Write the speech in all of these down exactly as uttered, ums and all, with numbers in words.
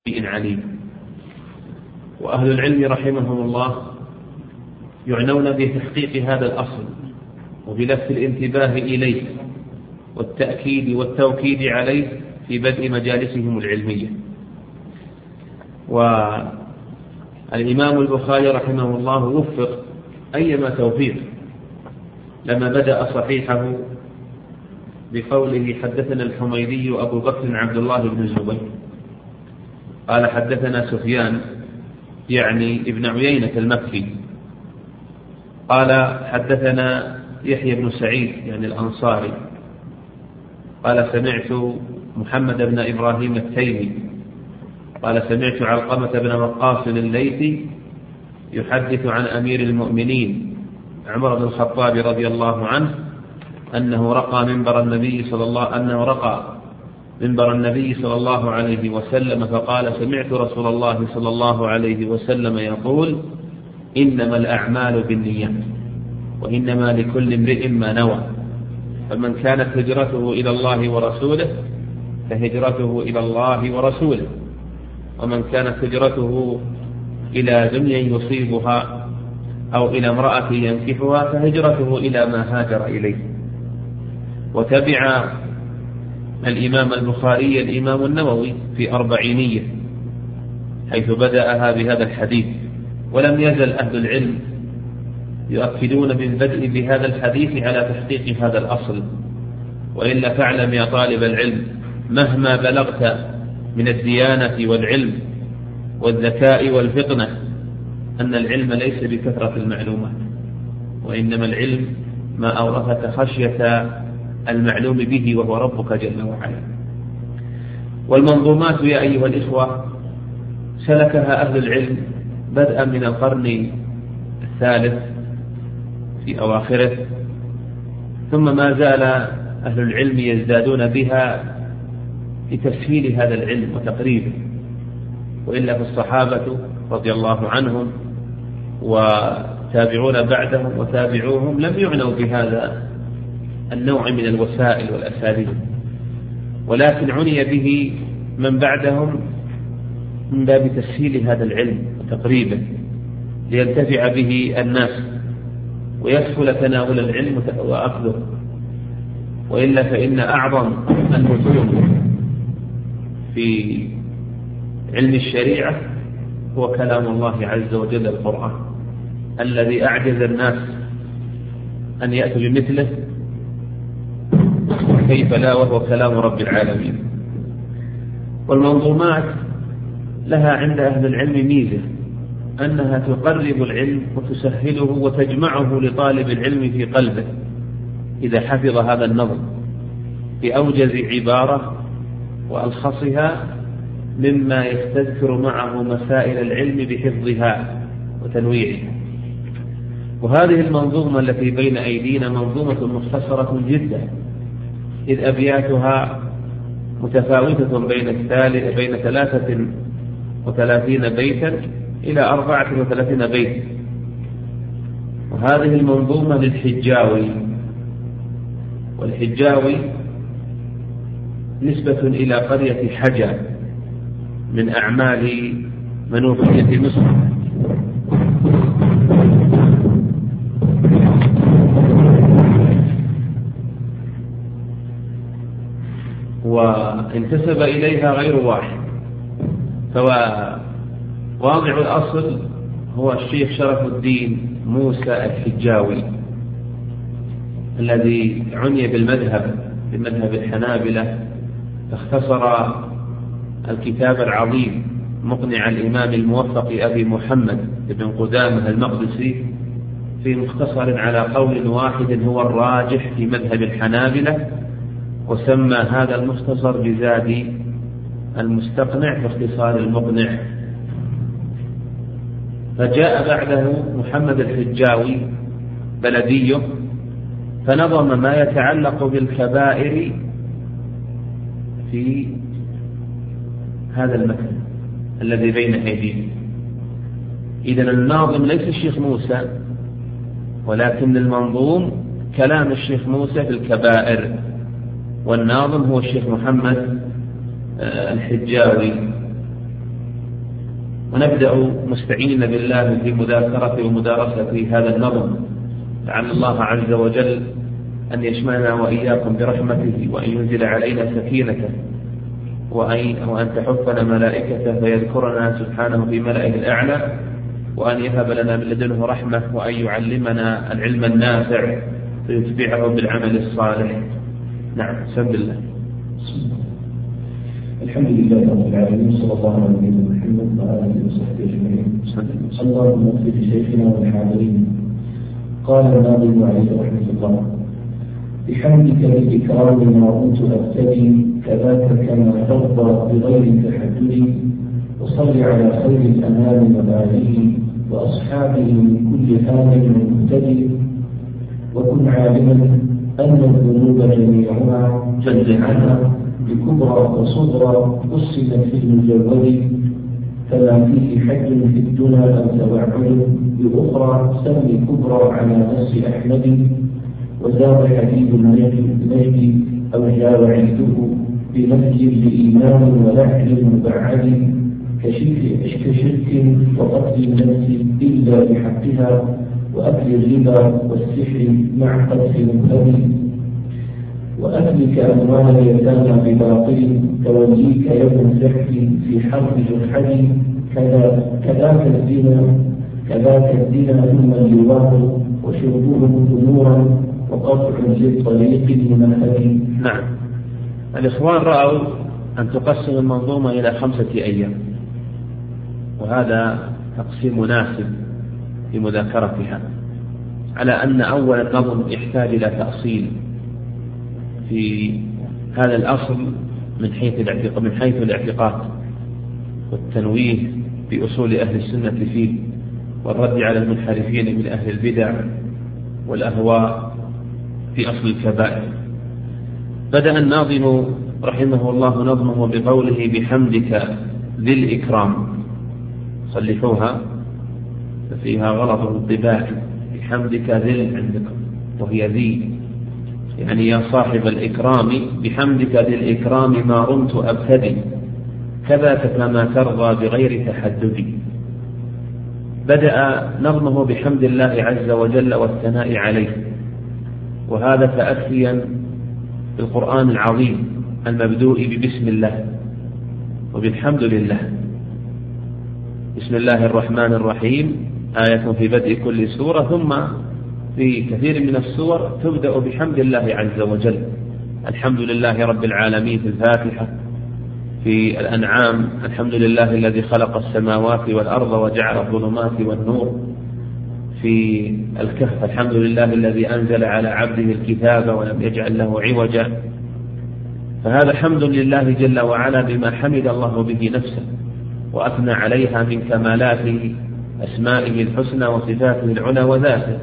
عليم. وأهل العلم رحمهم الله يعنون بتحقيق هذا الأصل وبلفت الانتباه إليه والتأكيد والتوكيد عليه في بدء مجالسهم العلمية. والإمام البخاري رحمه الله وفق أيما توفيق لما بدأ صحيحه بقوله: حدثنا الحميدي أبو بكر عبد الله بن الزبير قال حدثنا سفيان يعني ابن عيينة المكي قال حدثنا يحيى بن سعيد يعني الأنصاري قال سمعت محمد بن إبراهيم التيمي قال سمعت علقمة بن وقاص الليثي يحدث عن أمير المؤمنين عمر بن الخطاب رضي الله عنه أنه رقى منبر النبي صلى الله أنه رقى منبر النبي صلى الله عليه وسلم فقال: سمعت رسول الله صلى الله عليه وسلم يقول: إنما الأعمال بالنيات وإنما لكل امرئ ما نوى، فمن كانت هجرته إلى الله ورسوله فهجرته إلى الله ورسوله، ومن كانت هجرته إلى دنيا يصيبها أو إلى امرأة ينكحها فهجرته إلى ما هاجر إليه. وتبع الإمام البخاري الإمام النووي في أربعينية حيث بدأها بهذا الحديث، ولم يزل أهل العلم يؤكدون بالبدء بهذا الحديث على تحقيق هذا الأصل. وإلا فاعلم يا طالب العلم مهما بلغت من الديانة والعلم والذكاء والفطنة أن العلم ليس بكثرة المعلومات، وإنما العلم ما أورثك خشية المعلوم به وهو ربك جل وعلا. والمنظومات يا أيها الإخوة سلكها أهل العلم بدءا من القرن الثالث في أواخره، ثم ما زال أهل العلم يزدادون بها لتسهيل هذا العلم وتقريبه. وإلا فالصحابة رضي الله عنهم وتابعون بعدهم وتابعوهم لم يعنوا بهذا النوع من الوسائل والأساليب، ولكن عني به من بعدهم من باب تسهيل هذا العلم وتقريبه لينتفع به الناس ويسهل تناول العلم وأخذه. وإلا فإن أعظم المتون في علم الشريعة هو كلام الله عز وجل القرآن الذي أعجز الناس أن يأتوا بمثله، كيف لا وهو كلام رب العالمين. والمنظومات لها عند أهل العلم ميزة أنها تقرب العلم وتسهله وتجمعه لطالب العلم في قلبه إذا حفظ هذا النظم بأوجز عبارة وألخصها مما يستذكر معه مسائل العلم بحفظها وتنويعها. وهذه المنظومة التي بين أيدينا منظومة مختصرة جدا، إذ أبياتها متفاوتة بين الثالث بين ثلاثة وثلاثين بيتا إلى أربعة وثلاثين بيتا. وهذه المنظومة للحجاوي، والحجاوي نسبة إلى قرية حجا من أعمال منوفية مصر. وانتسب إليها غير واحد، فواضع الأصل هو الشيخ شرف الدين موسى الحجاوي الذي عني بالمذهب بمذهب الحنابلة، فاختصر الكتاب العظيم مقنع الإمام الموفق أبي محمد بن قدامة المقدسي في مختصر على قول واحد هو الراجح في مذهب الحنابلة، وسمى هذا المختصر بزاد المستقنع في اختصار المقنع. فجاء بعده محمد الحجاوي بلديه فنظم ما يتعلق بالكبائر في هذا المتن الذي بين أيدينا. إذن الناظم ليس الشيخ موسى، ولكن المنظوم كلام الشيخ موسى في الكبائر، والناظم هو الشيخ محمد الحجاوي ونبدأ مستعينين بالله في مذاكرة ومدارسة هذا النظم، لعل الله عز وجل أن يشملنا وإياكم برحمته، وأن ينزل علينا سكينته، وأن تحفنا ملائكته فيذكرنا سبحانه في ملائه الأعلى، وأن يهب لنا من لدنه رحمة، وأن يعلمنا العلم النافع فيتبعه بالعمل الصالح. نعم، بسم الله. الحمد لله رب العالمين، صلى الله على نبينا محمد وعلى آله وصحبه أجمعين. اللهم اغفر لشيخنا والحاضرين. قال الناظم عليه رحمة الله: بحمدك للإكرام ما كنت أبتدي، كذاك كما ترضى بغير تحدد، وصل على خير الأنام وآله وأصحابه من كل آل مهتدي، وكن عالما أن الذنوب جميعها جزعها بكبرى وصغرى قسمت في المجود، فما فيه حد في الدنيا أو توعد، بأخرى سمي كبرى على نفس أحمد، وزاد حديد المجد أو جاء وعيده بنفي لإيمان ولحن مبعد، كشرك وقتل النفس إلا بحقها، وأكل الربا والسحر مع قتل مبتدئ، وأكلك أموال اليتامى بباطل، توليك يوم الزحف في حرب جحد، كذاك الزنا كذاك الزنا ثم اللواط، وشربه ثمورا وقطع للطريق المنهج. نعم، الإخوان رأوا أن تقسم المنظومة إلى خمسة أيام، وهذا تقسيم مناسب في مذاكرتها، على أن أول النظم يحتاج إلى تأصيل في هذا الأصل من حيث الاعتقاد من حيث الاعتقاد والتنويه بأصول أهل السنة فيه، والرد على المنحرفين من أهل البدع والأهواء في أصل الكبائر. بدأ الناظم رحمه الله نظمه بقوله: بحمدك ذي الإكرام. صلحوها ففيها غلط الطباع، بحمدك ذي عندكم وهي ذي، يعني يا صاحب الإكرام، بحمدك ذي الإكرام ما رمت أبتدي، كذاك كما ترضى بغير تحدد. بدأ نظمه بحمد الله عز وجل والثناء عليه، وهذا تأسيا بالقرآن العظيم المبدوء ببسم الله وبالحمد لله. بسم الله الرحمن الرحيم آية في بدء كل سورة، ثم في كثير من السور تبدأ بحمد الله عز وجل. الحمد لله رب العالمين في الفاتحة، في الأنعام الحمد لله الذي خلق السماوات والأرض وجعل الظلمات والنور، في الكهف الحمد لله الذي أنزل على عبده الكتاب ولم يجعل له عوجا. فهذا حمد لله جل وعلا بما حمد الله به نفسه وأثنى عليها من كمالات أسمائه الحسنى وصفاته العلى وذاته.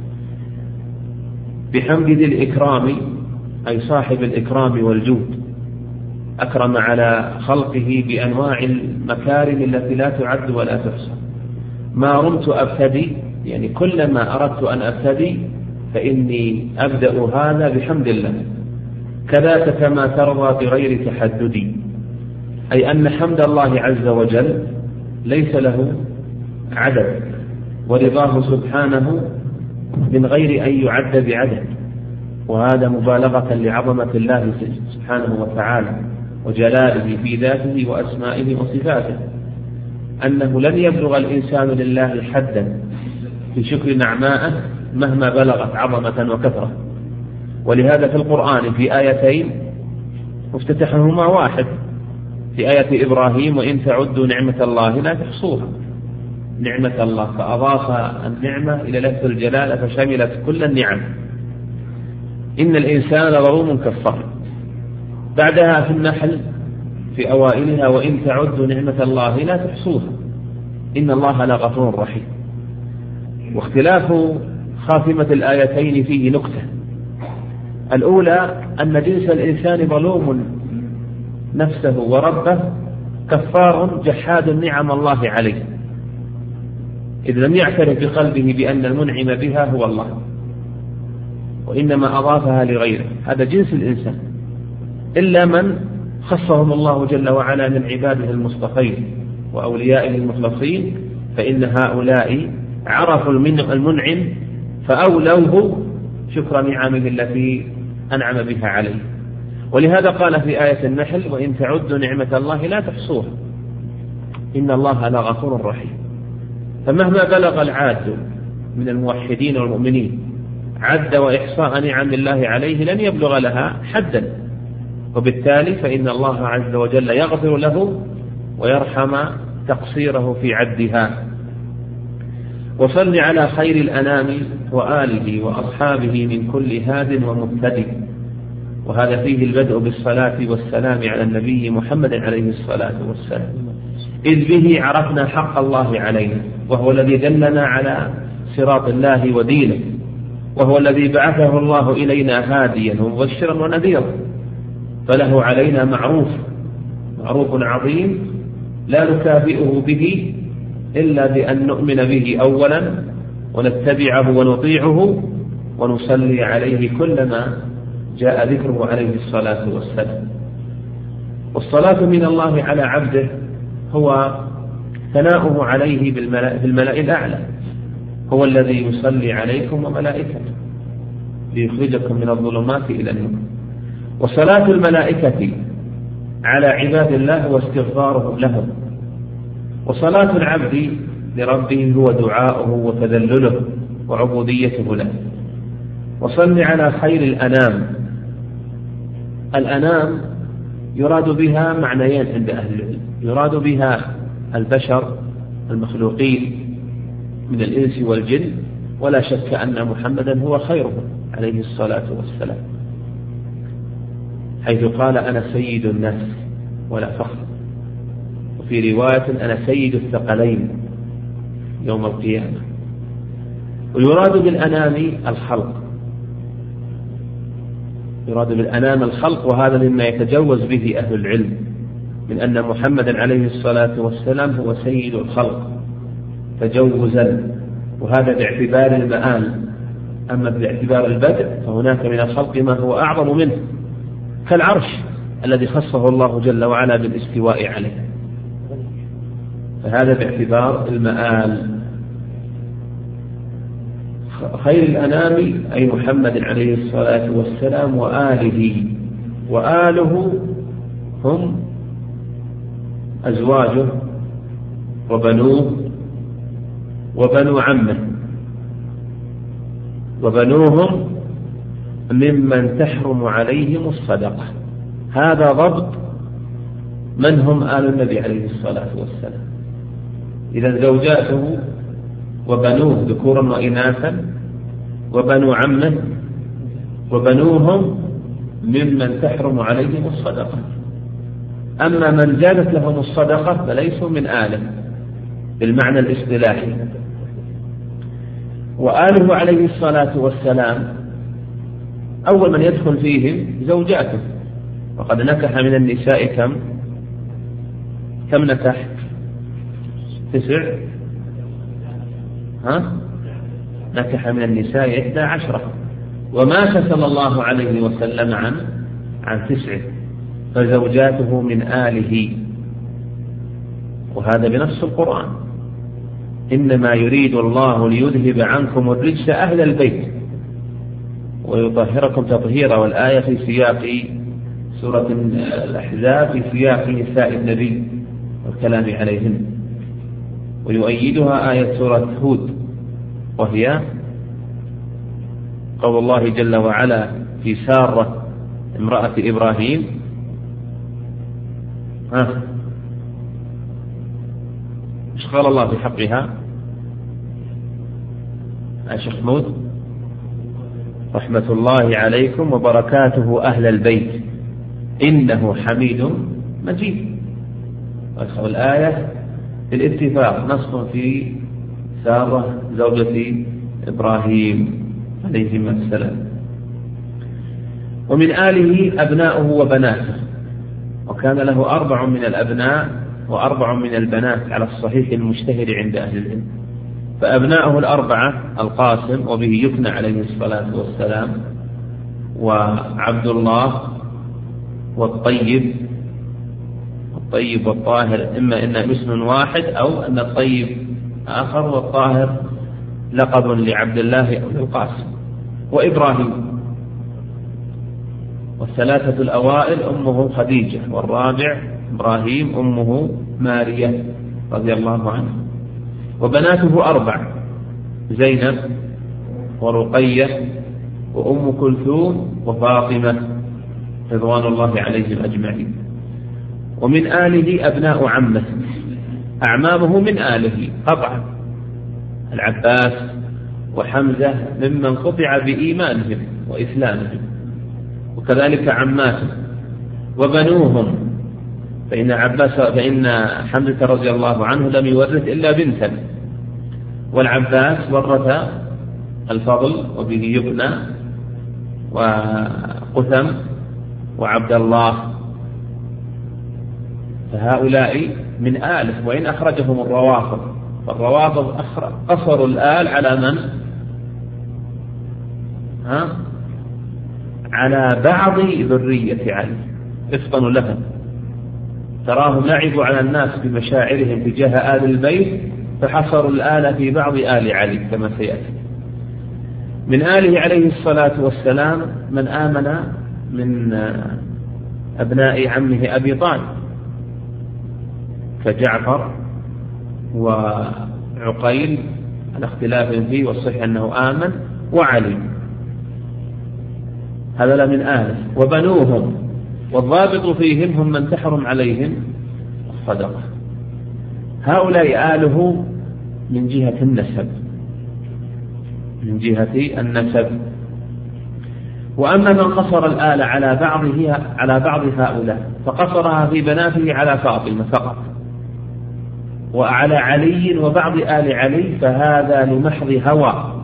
بحمد ذي الإكرام أي صاحب الإكرام والجود، أكرم على خلقه بأنواع المكارم التي لا تعد ولا تحصى. ما رمت أبتدي، يعني كلما أردت أن أبتدي فإني أبدأ هذا بحمد الله. كذاك كما ترضى بغير تحدد، أي أن حمد الله عز وجل ليس له عدد، ورضاه سبحانه من غير أن يعد بعدد، وهذا مبالغة لعظمة الله سبحانه وتعالى وجلاله في ذاته وأسمائه وصفاته، أنه لن يبلغ الإنسان لله حدا في شكر نعمائه مهما بلغت عظمة وكثرة. ولهذا في القرآن في آيتين مفتتحهما واحد، في آية إبراهيم وإن تعدوا نعمة الله لا تحصوها، نعمة الله، فأضاف النعمة إلى لفظ الجلالة فشملت كل النعم. إن الإنسان لظلوم كفار. بعدها في النحل في أوائلها وإن تعدوا نعمة الله لا تحصوها إن الله لغفور رحيم. واختلاف خاتمة الآيتين فيه نكتة. الأولى أن جنس الإنسان ظلوم نفسه وربه، كفار جحاد نعم الله عليه، إذ لم يعترف بقلبه بأن المنعم بها هو الله، وإنما أضافها لغيره. هذا جنس الإنسان، إلا من خصهم الله جل وعلا من عباده المصطفين وأوليائه المخلصين، فإن هؤلاء عرفوا المنعم فأولوه شكر نعمه التي أنعم بها عليه. ولهذا قال في آية النحل: وإن تعدوا نعمة الله لا تحصوها إن الله لغفور رحيم. فمهما بلغ العاد من الموحدين والمؤمنين عد وإحصاء نعم الله عليه لن يبلغ لها حدا، وبالتالي فإن الله عز وجل يغفر له ويرحم تقصيره في عدها. وصل على خير الأنام وآله وأصحابه من كل هاد ومهتد. وهذا فيه البدء بالصلاة والسلام على النبي محمد عليه الصلاة والسلام، إذ به عرفنا حق الله علينا، وهو الذي دلنا على صراط الله ودينه، وهو الذي بعثه الله إلينا هاديا ومبشرا ونذيرا، فله علينا معروف معروف عظيم لا نكافئه به إلا بأن نؤمن به أولا ونتبعه ونطيعه ونصلي عليه كلما جاء ذكره عليه الصلاة والسلام. والصلاة من الله على عبده هو ثناؤه عليه بالملأ الأعلى، هو الذي يصلي عليكم وملائكته ليخرجكم من الظلمات إلى النور. وصلاة الملائكة على عباد الله واستغفارهم لهم. وصلاة العبد لربه هو دعاؤه وتذلله وعبوديته له. وصل على خير الأنام. الأنام يراد بها معنيين عند أهل العلم، يراد بها البشر المخلوقين من الإنس والجن، ولا شك أن محمدا هو خيرهم عليه الصلاة والسلام، حيث قال: أنا سيد الناس ولا فخر. وفي رواية: أنا سيد الثقلين يوم القيامة. ويراد بالأنام الخلق، يراد بالأنام الخلق، وهذا مما يتجوز به أهل العلم من أن محمدا عليه الصلاة والسلام هو سيد الخلق تجوزا، وهذا باعتبار المآل. أما باعتبار البدء فهناك من الخلق ما هو أعظم منه، كالعرش الذي خصه الله جل وعلا بالاستواء عليه، فهذا باعتبار المآل. خير الأنام أي محمد عليه الصلاة والسلام وآله. وآله هم أزواجه وبنوه وبنو عمه، وبنوهم ممن تحرم عليهم الصدقة. هذا ضبط من هم آل النبي عليه الصلاة والسلام. إذا زوجاته وبنوه ذكورا وإناثا، وبنو عمه وبنوهم ممن تحرم عليهم الصدقة. أما من زادت لهم الصدقة فليسوا من آله بالمعنى الاصطلاحي. وآله عليه الصلاة والسلام أول من يدخل فيهم زوجاته، وقد نكح من النساء كم كم نكح تسع ها نكح من النساء إحدى عشرة، ومات صلى الله عليه وسلم عن عن تسع، فزوجاته من آله. وهذا بنص القرآن: إنما يريد الله ليذهب عنكم الرجس أهل البيت ويطهركم تطهيرا. والآية في سياق سورة الأحزاب في سياق نساء النبي والكلام عليهن، ويؤيدها آية سورة هود، وهي قول الله جل وعلا في سارة امرأة إبراهيم: ها إيش قال الله في حقها يا شيخ محمود؟ رحمة الله عليكم وبركاته أهل البيت إنه حميد مجيد. والآية بالاتفاق نص في سارة زوجة إبراهيم عليهما السلام. ومن آله أبناؤه وبناته، وكان له أربع من الأبناء وأربع من البنات على الصحيح المشتهر عند أهل العلم. فأبناؤه الأربعة القاسم وبه يكنى عليه الصلاة والسلام، وعبد الله، والطيب الطيب والطاهر إما إن اسم واحد أو أن الطيب آخر والطاهر لقب لعبد الله أو للقاسم. وإبراهيم. والثلاثة الأوائل أمه خديجة، والرابع إبراهيم أمه ماريا رضي الله عنها. وبناته أربع: زينب ورقية وأم كلثوم وفاطمة رضوان الله عليهم أجمعين. ومن آله أبناء عمه، أعمامه من آله قطعا: العباس وحمزة ممن قطع بإيمانهم وإسلامهم، وكذلك عماته. وبنوهم، فإن عباس فإن حمزة رضي الله عنه لم يورث إلا بنتا، والعباس ورث الفضل وبه يبنى وقثم وعبد الله، فهؤلاء من آله، وإن أخرجهم الروافض، فالروافض قصروا الآل على من؟ ها؟ على بعض ذرية علي، افطنوا لهم، تراهم لعبوا على الناس بمشاعرهم تجاه آل البيت، فحصروا الآل في بعض آل علي كما سيأتي. من آله عليه الصلاة والسلام من آمن من أبناء عمه أبي طالب كجعفر وعقيل على اختلاف فيه، والصحيح أنه آمن، وعلي، هذا من آله. وبنوهم، والضابط فيهم هم من تحرم عليهم الصدقة. هؤلاء آله من جهة النسب، من جهة النسب. وأما من قصر الآل على بعضه على بعض هؤلاء فقصرها في بناته على فاطمة فقط، وعلى علي وبعض آل علي، فهذا لمحض هوى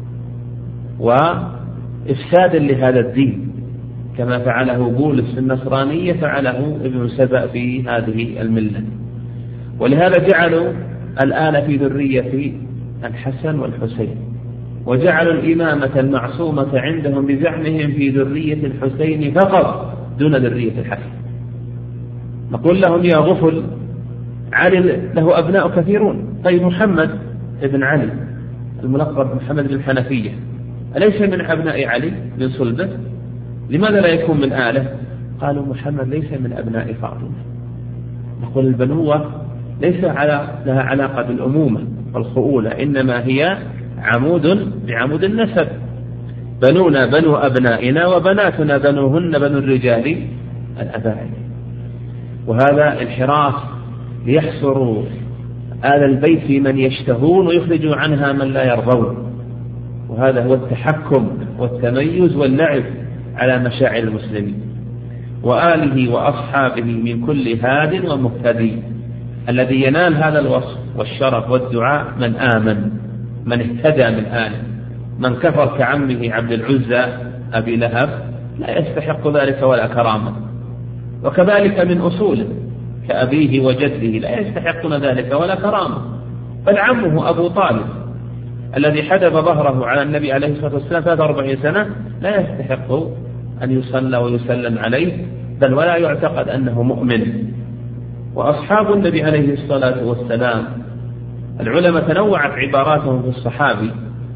وإفساد لهذا الدين، كما فعله بولس في النصرانية فعله ابن سبأ في هذه الملة. ولهذا جعلوا الآل في ذرية الحسن والحسين، وجعلوا الإمامة المعصومة عندهم بزعمهم في ذرية الحسين فقط دون ذرية الحسن. نقول لهم يا غفل، علي له أبناء كثيرون، طيب محمد ابن علي الملقب محمد بن الحنفية أليس من أبناء علي من صلبه؟ لماذا لا يكون من آله؟ قالوا محمد ليس من أبناء فاطمة. نقول البنوة ليس على لها علاقة بالأمومة والخؤولة، إنما هي عمود بعمود النسب. بنونا بنو أبنائنا، وبناتنا بنوهن بنو الرجال الأبائل. وهذا انحراف ليحصروا آل البيت في من يشتهون ويخرجوا عنها من لا يرضون، وهذا هو التحكم والتميز واللعب على مشاعر المسلمين. وآله وأصحابه من كل هاد ومهتدي. الذي ينال هذا الوصف والشرف والدعاء من آمن، من اهتدى من آله. من كفر كعمه عبد العزى أبي لهب لا يستحق ذلك ولا كرامة، وكذلك من أصوله كأبيه وجده لا يستحقون ذلك ولا كرامة. بل عمه أبو طالب الذي حدب ظهره على النبي عليه الصلاة والسلام ثلاثة وأربعين سنة لا يستحق أن يصلى ويسلم عليه، بل ولا يعتقد أنه مؤمن. وأصحاب النبي عليه الصلاة والسلام العلماء تنوعت عباراتهم في الصحابي،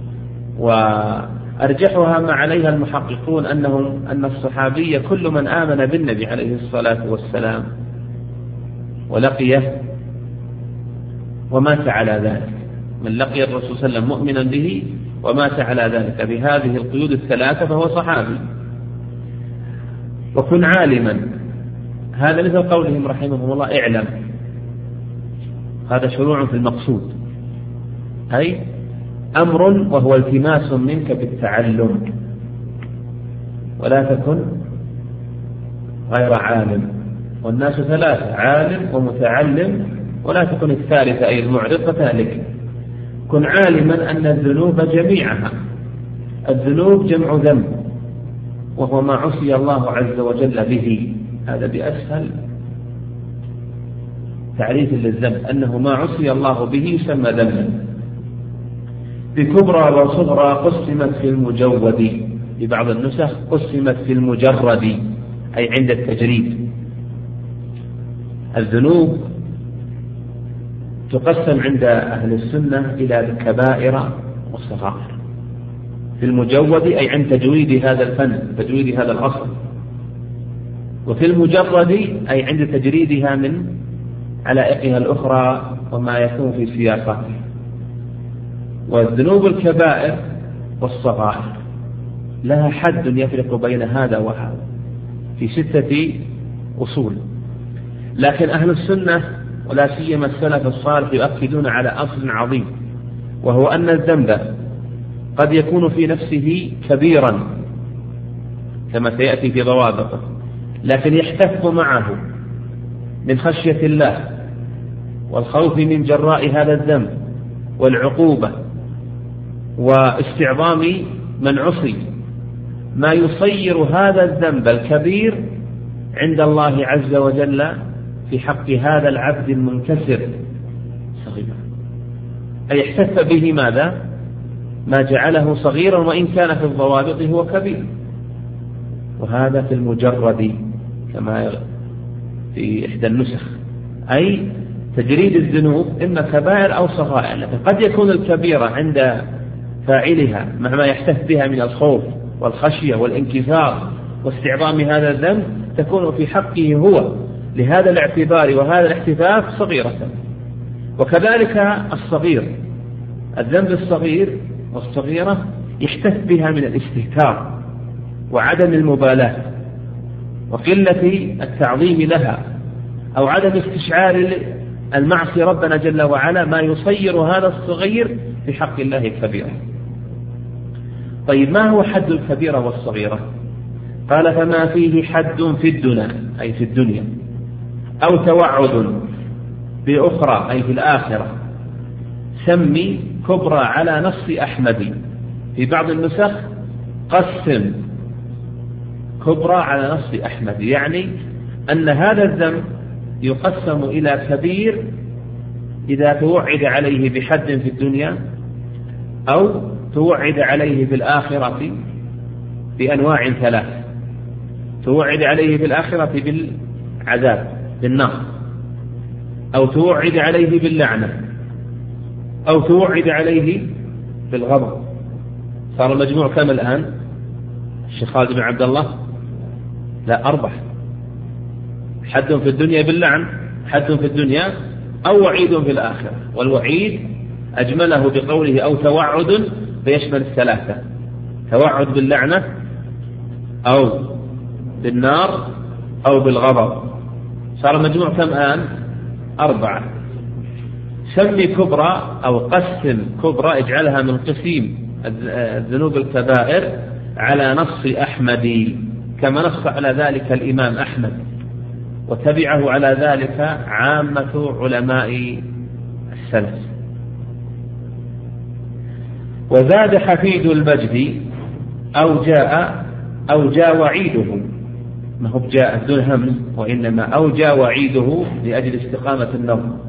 وأرجحها ما عليها المحققون أنهم أن الصحابي كل من آمن بالنبي عليه الصلاة والسلام ولقيه ومات على ذلك. من لقي الرسول صلى الله عليه وسلم مؤمنا به ومات على ذلك بهذه القيود الثلاثة فهو صحابي. وكن عالما، هذا مثل قولهم رحمهم الله اعلم، هذا شروع في المقصود، أي أمر وهو التماس منك بالتعلم، ولا تكن غير عالم. والناس ثلاثة: عالم ومتعلم، ولا تكن الثالثة أي المعرض فتهلك. كن عالما أن الذنوب جميعها، الذنوب جمع ذنب، وهو ما عصي الله عز وجل به. هذا بأسهل تعريف للذنب، أنه ما عصي الله به يسمى ذنبا. بكبرى وصغرى قسمت في المجود، ببعض النسخ قسمت في المجرد أي عند التجريد. الذنوب تقسم عند أهل السنة إلى كبائر وصغائر في المجود، أي عند تجويد هذا الفن، تجويد هذا الأصل، وفي المجرد أي عند تجريدها من علائقها الأخرى وما يكون في سياقاتها. والذنوب الكبائر والصغائر لها حد يفرق بين هذا وهذا في ستة أصول، لكن أهل السنة ولا سيما السلف الصالح يؤكدون على أصل عظيم، وهو أن الذنب قد يكون في نفسه كبيرا كما سيأتي في ضوابطه، لكن يحتف معه من خشية الله والخوف من جراء هذا الذنب والعقوبة واستعظام من عصي ما يصير هذا الذنب الكبير عند الله عز وجل في حق هذا العبد المنكسر صغيرا، أي احتف به ماذا؟ ما جعله صغيرا وإن كان في الضوابط هو كبير. وهذا في المجرد كما في إحدى النسخ، أي تجريد الذنوب إما كبائر أو صغائر، لكن قد يكون الكبيرة عند فاعلها مع ما يحتف بها من الخوف والخشية والانكسار واستعظام هذا الذنب تكون في حقه هو لهذا الاعتبار وهذا الاحتفاف صغيرة. وكذلك الصغير، الذنب الصغير والصغيرة يحتف بها من الاستهتار وعدم المبالاة وقلة التعظيم لها أو عدم استشعار المعصية ربنا جل وعلا ما يصير هذا الصغير في حق الله كبيرا. طيب ما هو حد الكبيرة والصغيرة؟ قال فما فيه حد في الدنيا أي في الدنيا أو توعد بأخرى أي في الآخرة سمي كبرى على نص أحمد. في بعض النسخ قسم كبرى على نص أحمد، يعني أن هذا الذنب يقسم إلى كبير إذا توعد عليه بحد في الدنيا أو توعد عليه في الآخرة بأنواع ثلاث، توعد عليه في الآخرة بالعذاب بالنار، أو توعد عليه باللعنة، أو توعد عليه بالغضب. صار المجموع كم الآن؟ الشيخ خالد بن عبد الله لا أربع، حد في الدنيا باللعن، حد في الدنيا أو وعيد في الآخرة، والوعيد أجمله بقوله أو توعد فيشمل الثلاثة، توعد باللعنة أو بالنار أو بالغضب. صار المجموع كم الآن؟ أربعة. سمي كبرى أو قسم كبرى اجعلها من قسيم الذنوب الكبائر على نص أحمد، كما نص على ذلك الإمام أحمد وتبعه على ذلك عامة علماء السلف. وزاد حفيد المجد أو جاء أو جاء وعيده، ما هو جاء دون همز وإنما أو جاء وعيده لأجل استقامة النظم،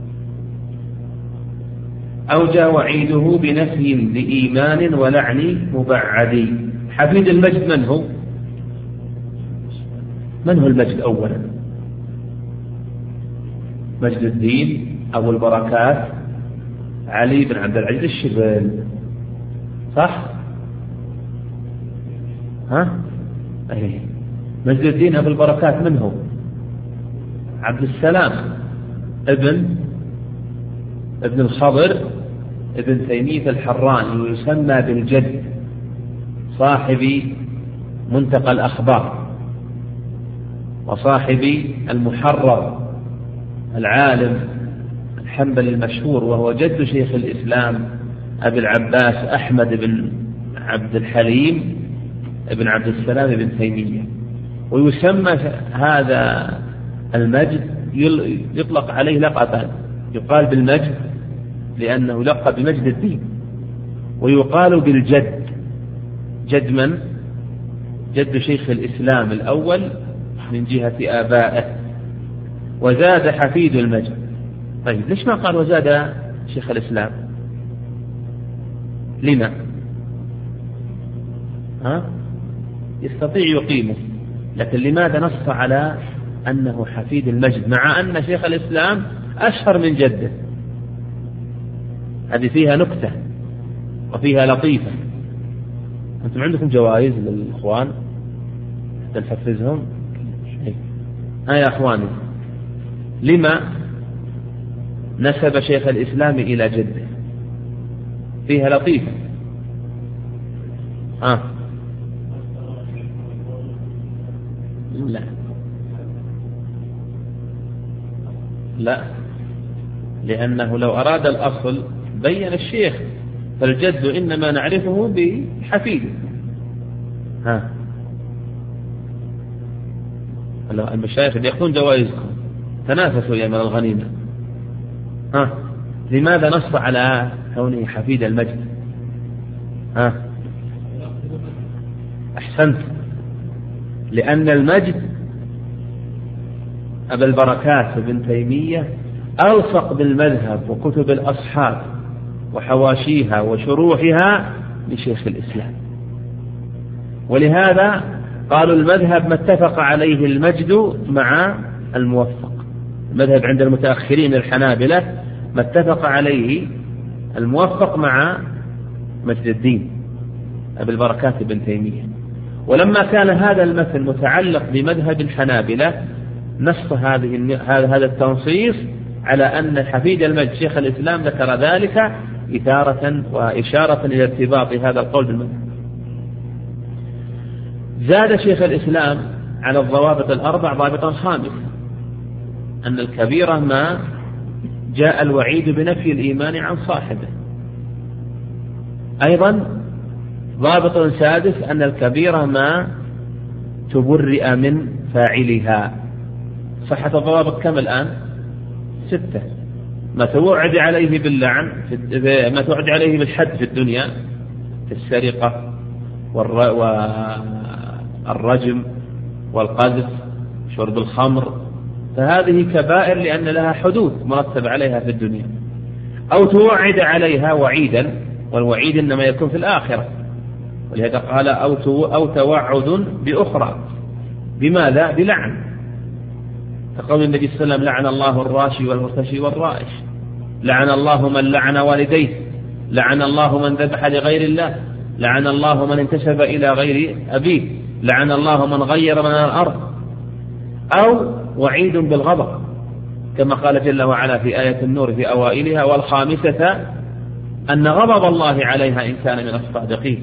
أو جاء وعيده بنفي لإيمان ولعن مبعد. حفيد المجد من هو؟ من هو المجد أولا؟ مجد الدين أبو البركات علي بن عبد العزيز الشبل، صح؟ ها؟ أيه. مجد الدين أبو البركات من هو؟ عبد السلام ابن ابن الخضر ابن تيمية الحراني، ويسمى بالجد، صاحب منتقى الأخبار وصاحب المحرر العالم الحنبلي المشهور، وهو جد شيخ الإسلام أبي العباس أحمد بن عبد الحليم ابن عبد السلام بن تيمية. ويسمى هذا المجد يطلق عليه لقبان، يقال بالمجد لأنه لقب بمجد الدين، ويقال بالجد، جد من؟ جد شيخ الإسلام الأول من جهة آبائه. وزاد حفيد المجد. طيب ليش ما قال وزاد شيخ الإسلام؟ لما؟ ها؟ يستطيع يقيمه، لكن لماذا نص على أنه حفيد المجد، مع أن شيخ الإسلام أشهر من جده. هذه فيها نكتة وفيها لطيفة. أنتم عندكم جوائز للإخوان تنحفزهم؟ ها يا أخواني، لما نسب شيخ الإسلام إلى جده؟ فيها لطيفة. ها لا لا، لأنه لو أراد الأصل بين الشيخ، فالجد إنما نعرفه بحفيده. ها المشايخ يأخذون جوائزكم، تنافسوا يا من الغنيمة. ها لماذا نص على كونه حفيد المجد؟ ها أحسنت، لأن المجد أبا البركات ابن تيمية ألصق بالمذهب وكتب الأصحاب وحواشيها وشروحها لشيخ الإسلام، ولهذا قالوا المذهب ما اتفق عليه المجد مع الموفق. المذهب عند المتأخرين الحنابلة ما اتفق عليه الموفق مع مجد الدين أبي البركات بن تيمية. ولما كان هذا المثل متعلق بمذهب الحنابلة نص هذه هذا التنصيص على أن حفيد المجد شيخ الإسلام ذكر ذلك إثارة وإشارة إلى ارتباط هذا القول بالمذهب. زاد شيخ الإسلام على الضوابط الأربع ضابطا خامسا، أن الكبيرة ما جاء الوعيد بنفي الإيمان عن صاحبه. أيضا ضابط سادس أن الكبيرة ما تبرئ من فاعلها. صحة الضوابط كم الآن؟ ستة. ما توعد عليه باللعن، ما توعد عليه بالحد في الدنيا في السرقة والرجم والقذف شرب الخمر، فهذه كبائر لأن لها حدود مرتب عليها في الدنيا. أو توعد عليها وعيدا، والوعيد إنما يكون في الآخرة، ولهذا قال أو توعد بأخرى. بماذا؟ بلعن، كقول النبي صلى الله عليه وسلم لعن الله الراشي والمرتشي والرائش، لعن الله من لعن والديه، لعن الله من ذبح لغير الله، لعن الله من انتسب إلى غير أبيه، لعن الله من غير من الأرض. أو وعيد بالغضب كما قال جل وعلا في آية النور في أوائلها والخامسة أن غضب الله عليها إن كان من الصادقين.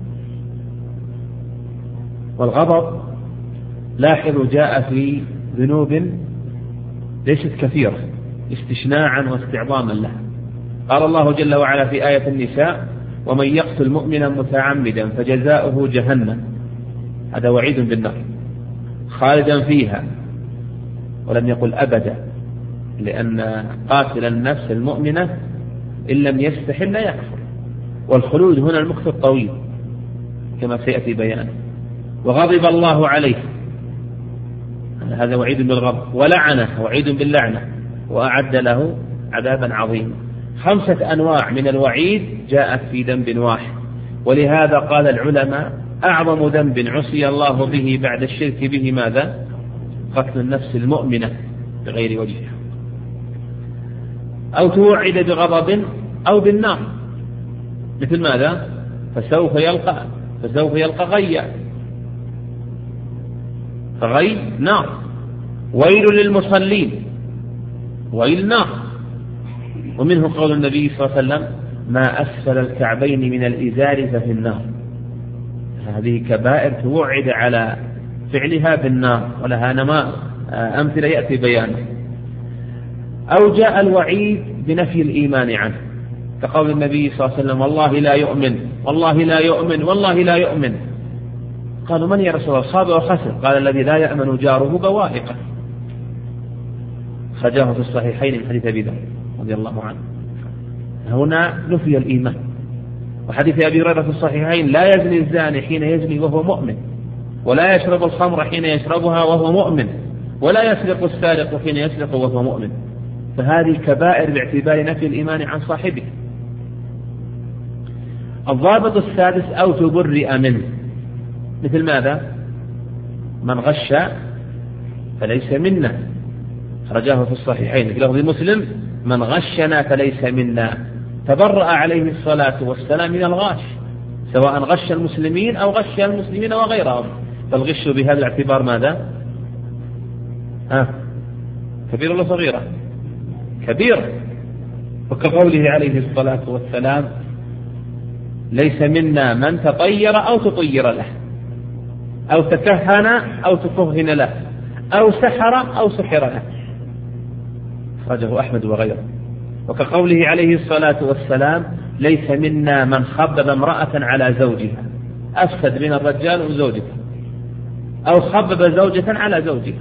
والغضب لاحظوا جاء في ذنوب ليست كثيرة استشناعا واستعظاما لها. قال الله جل وعلا في آية النساء ومن يقتل مؤمنا متعمدا فجزاؤه جهنم، هذا وعيد بالنار خالدا فيها، ولم يقل أبدا، لأن قاتل النفس المؤمنة إن لم يستحل لا يكفر، والخلود هنا المكث الطويل كما سيأتي بيانه. وغضب الله عليه، هذا وعيد بالغضب، ولعنه وعيد باللعنة، وأعد له عذابا عظيما. خمسة أنواع من الوعيد جاءت في ذنب واحد، ولهذا قال العلماء أعظم ذنب عصي الله به بعد الشرك به ماذا؟ قتل النفس المؤمنة بغير وجهها. أو توعد بغضب أو بالنار، مثل ماذا؟ فسوف يلقى فسوف يلقى غيا، فغي نار. ويل للمصلين، ويل نار. ومنه قول النبي صلى الله عليه وسلم ما أسفل الكعبين من الإزار ففي النار. هذه كبائر توعد على فعلها بالنار، ولها نماء أمثلة يأتي بيانه. أو جاء الوعيد بنفي الإيمان عنه، كقول النبي صلى الله عليه وسلم والله لا يؤمن والله لا يؤمن والله لا يؤمن. قالوا من يا رسول الله؟ صاب وخسر. قال الذي لا يأمن جاره بوائقه، خرجه في الصحيحين من حديث أبي ذر رضي الله عنه. هنا نفي الإيمان. وحديث أبي هريرة في الصحيحين لا يزني الزاني حين يزني وهو مؤمن، ولا يشرب الخمر حين يشربها وهو مؤمن، ولا يسرق السارق حين يسرق وهو مؤمن. فهذه كبائر باعتبار نفي الإيمان عن صاحبه. الضابط السادس أو تبرئ منه، مثل ماذا؟ من غش فليس منا، خرجاه في الصحيحين في لفظ مسلم: من غشنا فليس منا. تبرأ عليه الصلاة والسلام من الغاش، سواء غش المسلمين أو غش المسلمين وغيرهم. فالغش بهذا الاعتبار ماذا؟ ها كبير ولا صغيرة؟ كبير. وكقوله عليه الصلاة والسلام: ليس منا من تطير أو تطير له، أو تكهن أو تكهن له، أو سحر أو سحر له. أخرجه أحمد وغيره. وكقوله عليه الصلاة والسلام: ليس منا من خبب امرأة على زوجها، أفسد من الرجال وزوجها، أو خبب زوجة على زوجها.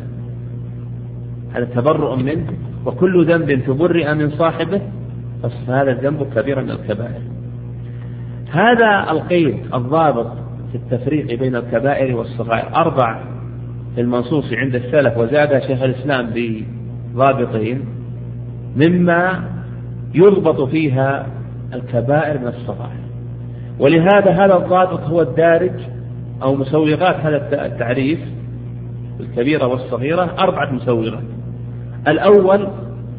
هذا تبرؤ منه، وكل ذنب تبرئ من صاحبه فهذا الذنب كبير من الكبائر. هذا القيد الضابط في التفريق بين الكبائر والصغائر أربع في المنصوص عند السلف، وزاد شيخ الإسلام بضابطين مما يضبط فيها الكبائر من الصغائر. ولهذا هذا الضابط هو الدارج أو مسوغات هذا التعريف: الكبيرة والصغيرة أربعة مسوغات. الأول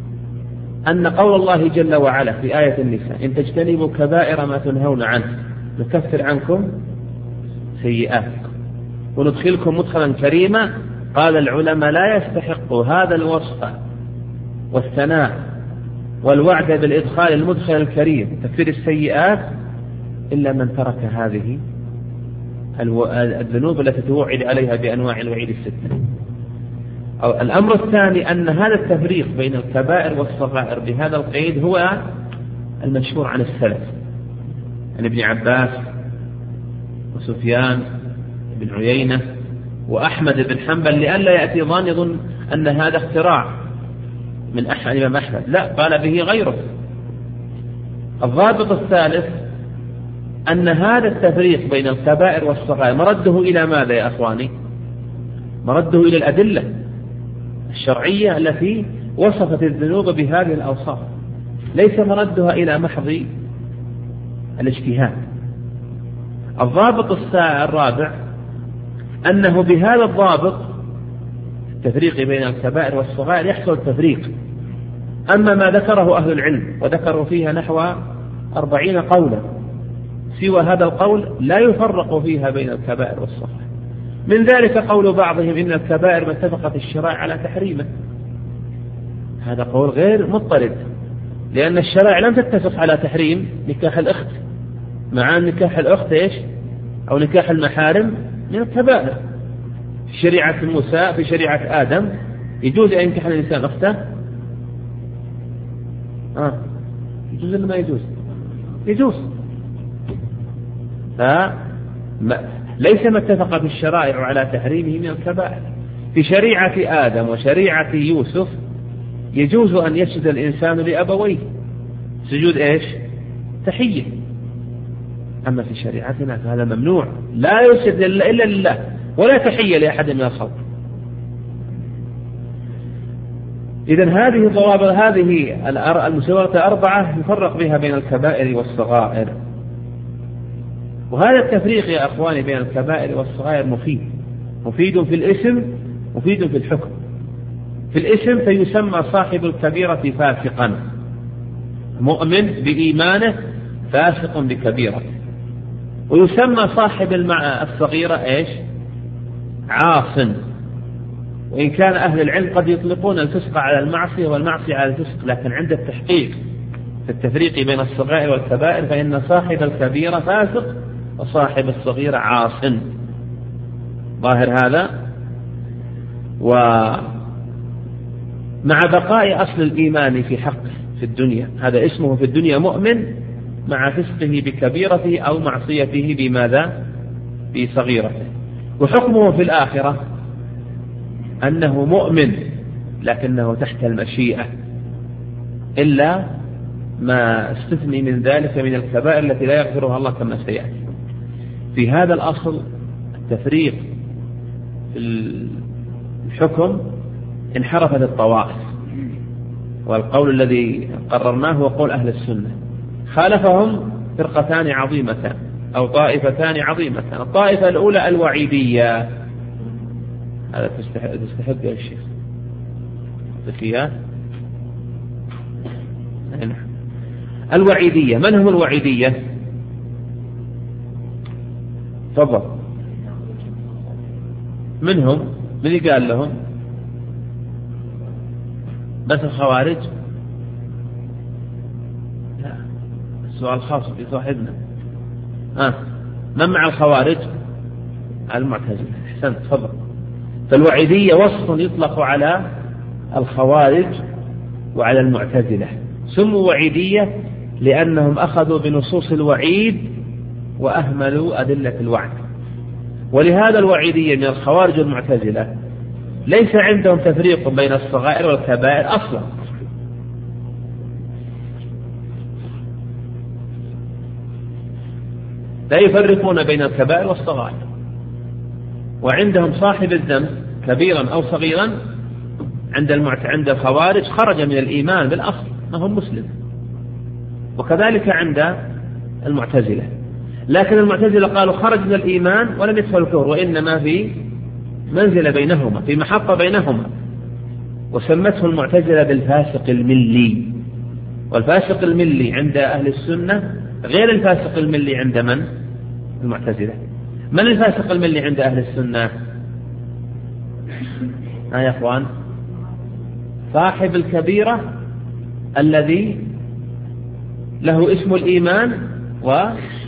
أن قول الله جل وعلا في آية النساء: إن تجتنبوا كبائر ما تنهون عنه نكفر عنكم سيئاتكم وندخلكم مدخلا كريما. قال العلماء: لا يستحق هذا الوصف والثناء والوعد بالإدخال المدخل الكريم تكفير السيئات إلا من ترك هذه الذنوب التي توعد عليها بأنواع الوعيد الستة. أو الأمر الثاني أن هذا التفريق بين الكبائر والصغائر بهذا القيد هو المشهور عن السلف، عن ابن عباس وسفيان بن عيينة وأحمد بن حنبل، لئلا يأتي ظان يظن أن هذا اختراع من الإمام أحمد، لا، قال به غيره. الضابط الثالث أن هذا التفريق بين الكبائر والصغائر مرده إلى ماذا يا أخواني؟ مرده إلى الأدلة الشرعية التي وصفت الذنوب بهذه الأوصاف، ليس مردها إلى محض الاجتهاد. الضابط الرابع أنه بهذا الضابط التفريق بين الكبائر والصغائر يحصل التفريق. أما ما ذكره أهل العلم وذكروا فيها نحو أربعين قولا، سوى هذا القول لا يفرق فيها بين الكبائر والصغائر. من ذلك قول بعضهم إن الكبائر ما اتفقت الشرائع على تحريمه. هذا قول غير مضطرد، لأن الشرائع لم تتفق على تحريم نكاح الأخت، مع أن نكاح الأخت إيش؟ أو نكاح المحارم من الكبائر. في شريعة موسى في شريعة آدم يجوز أن ينكح الإنسان أخته؟ آه. يجوز ولا ما يجوز؟ يجوز. فليس ما اتفقت الشرائع على تحريمه من الكبائر. في شريعة آدم وشريعة يوسف يجوز أن يسجد الإنسان لأبويه سجود إيش؟ تحية. أما في شريعتنا فهذا ممنوع، لا يسجد إلا لله ولا تحية لأحد من الخلق. إذن هذه ضوابط، هذه المسوغات الأربعة يفرق بها بين الكبائر والصغائر. وهذا التفريق يا أخواني بين الكبائر والصغائر مفيد، مفيد في الاسم، مفيد في الحكم. في الاسم فيسمى صاحب الكبيرة فاسقا، مؤمن بإيمانه فاسق بكبيرة. ويسمى صاحب الصغيرة إيش؟ عاص. وإن كان أهل العلم قد يطلقون الفسق على المعصية والمعصية على الفسق، لكن عند التحقيق في التفريق بين الصغائر والكبائر فإن صاحب الكبيرة فاسق وصاحب الصغيرة عاص. ظاهر هذا. ومع بقاء أصل الإيمان في حقه في الدنيا، هذا اسمه في الدنيا مؤمن مع فسقه بكبيرته أو معصيته بماذا؟ بصغيرته. وحكمه في الآخرة أنه مؤمن لكنه تحت المشيئة، إلا ما استثني من ذلك من الكبائر التي لا يغفرها الله كما سيأتي. في هذا الأصل التفريق في الحكم انحرفت الطوائف، والقول الذي قررناه هو قول أهل السنة. خالفهم فرقتان عظيمتان أو طائفتان عظيمتان. الطائفة الأولى الوعيدية، هذا تستحق يا الشيخ. بكيات. الوعيدية، من هم الوعيدية؟ تفضل. منهم من اللي قال لهم؟ بس الخوارج؟ لا، السؤال خاص بصاحبنا. آه. من مع الخوارج؟ المعتزلة. احسنت، تفضل. فالوعيدية وصف يطلق على الخوارج وعلى المعتزلة. سموا وعيدية لأنهم أخذوا بنصوص الوعيد وأهملوا أدلة الوعد. ولهذا الوعيدية من الخوارج والمعتزلة ليس عندهم تفريق بين الصغائر والكبائر أصلا. لا يفرقون بين الكبائر والصغائر. وعندهم صاحب الذنب كبيرا أو صغيرا عند المعت... عند الخوارج خرج من الإيمان بالأصل، ما هو مسلم. وكذلك عند المعتزلة. لكن المعتزلة قالوا خرج من الإيمان ولم يدخل الكفر، وإنما في منزلة بينهما، في محطة بينهما، وسمته المعتزلة بالفاسق الملي. والفاسق الملي عند أهل السنة غير الفاسق الملي عند من؟ المعتزلة. من الفاسق الملي عند أهل السنة؟ ها يا أخوان، صاحب الكبيرة الذي له اسم الإيمان و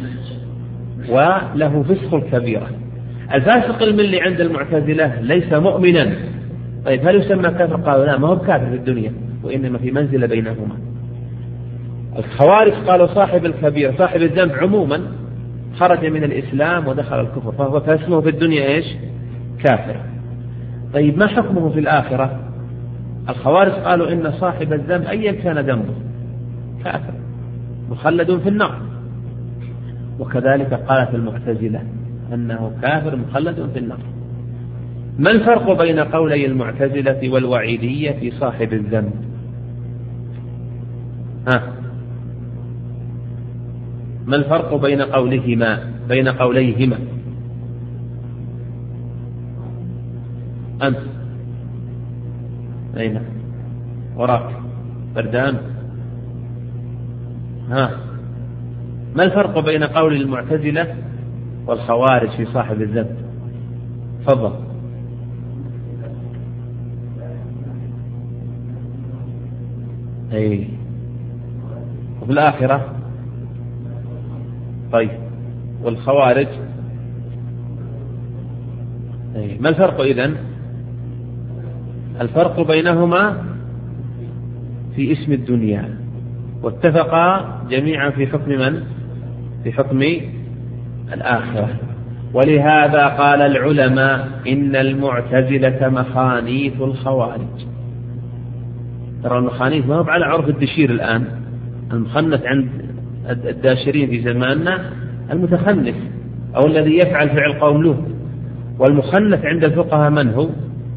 وله فسق الكبيرة. الفاسق الملي عند المعتزلة ليس مؤمنا. طيب هل يسمى كافر؟ قالوا لا، ما هو كافر في الدنيا، وإنما في منزلة بينهما. الخوارج قالوا صاحب الكبيرة صاحب الذنب عموما خرج من الإسلام ودخل الكفر، فهو فاسمه في الدنيا إيش؟ كافر. طيب ما حكمه في الآخرة؟ الخوارج قالوا إن صاحب الذنب أيا كان ذنبه كافر مخلد في النار. وكذلك قالت المعتزلة أنه كافر مخلد في النار. ما الفرق بين قولي المعتزلة والوعيدية في صاحب الذنب؟ ها، ما الفرق بين قولهما بين قوليهما؟ أنت أين وراك بردان؟ ها، ما الفرق بين قول المعتزلة والخوارج في صاحب الذنب؟ تفضل. أي، وفي الآخرة؟ طيب، والخوارج؟ أي، ما الفرق إذن؟ الفرق بينهما في اسم الدنيا، واتفقا جميعا في حكم من؟ في حكم الآخرة. ولهذا قال العلماء إن المعتزلة مخانيث الخوارج. ترى المخانيث ما هو على عرف الدشير الآن. المخنث عند الداشرين في زماننا المتخنث أو الذي يفعل فعل قوم له. والمخنث عند الفقهاء من هو؟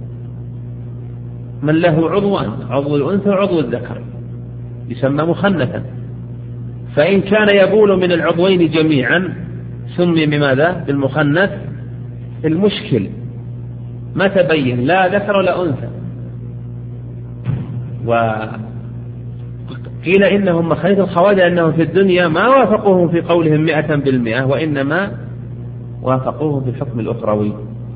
من له عضوان، عضو الأنثى وعضو الذكر، يسمى مخنثا. فإن كان يبول من العضوين جميعا سمي بماذا؟ بالمخنث. المشكل ما تبين لا ذكر ولا أنثى. وقيل إنهم مخانيث الخوارج لأنهم في الدنيا ما وافقوهم في قولهم مئة بالمئة، وإنما وافقوهم في الحكم الأخروي.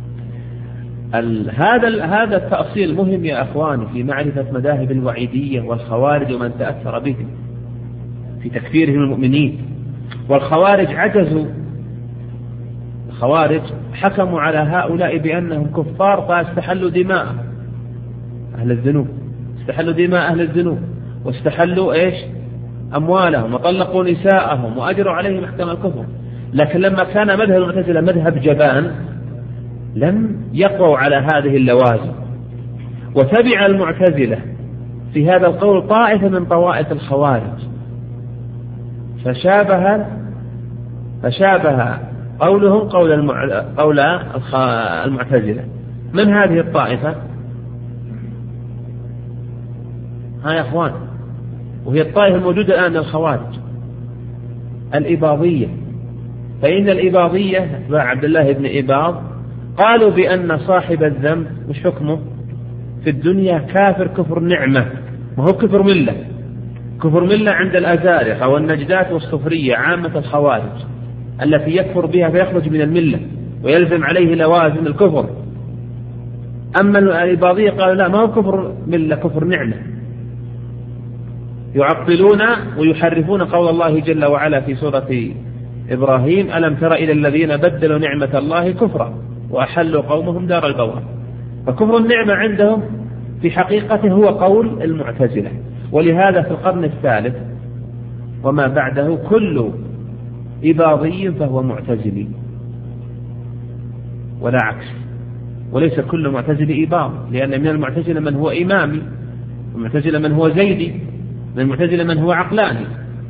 هذا هذا التأصيل مهم يا أخواني في معرفة مذاهب الوعيدية والخوارج ومن تأثر بهم في تكفيرهم المؤمنين. والخوارج عجزوا، الخوارج حكموا على هؤلاء بأنهم كفار فاستحلوا دماء أهل الذنوب، استحلوا دماء أهل الذنوب، واستحلوا إيش؟ أموالهم، وطلقوا نساءهم، وأجروا عليهم أحكام الكفر. لكن لما كان مذهب المعتزلة مذهب جبان لم يقووا على هذه اللوازم، وتبع المعتزلة في هذا القول طائفة من طوائف الخوارج، فشابه فشابه قولهم قول المع... قول المعتزلة. من هذه الطائفة؟ ها يا أخوان، وهي الطائفة الموجودة الآن الخوارج، الإباضية. فإن الإباضية أتباع عبد الله بن إباض قالوا بأن صاحب الذنب مش حكمه في الدنيا كافر كفر نعمة، ما هو كفر ملة. كفر ملة عند الأزارقة والنجدات والصفرية عامة الخوارج التي يكفر بها فيخرج من الملة ويلزم عليه لوازم الكفر. أما الإباضية قالوا لا، ما هو كفر ملة، كفر نعمة. يعطلون ويحرفون قول الله جل وعلا في سورة إبراهيم: ألم تر إلى الذين بدلوا نعمة الله كفرا وأحلوا قومهم دار البوار. فكفر النعمة عندهم في حقيقته هو قول المعتزلة. ولهذا في القرن الثالث وما بعده كل إباضي فهو معتزلي ولا عكس، وليس كل معتزلي إباض، لأن من المعتزلة من هو إمامي، والمعتزلة من هو زيدي، من المعتزلة من هو عقلاني.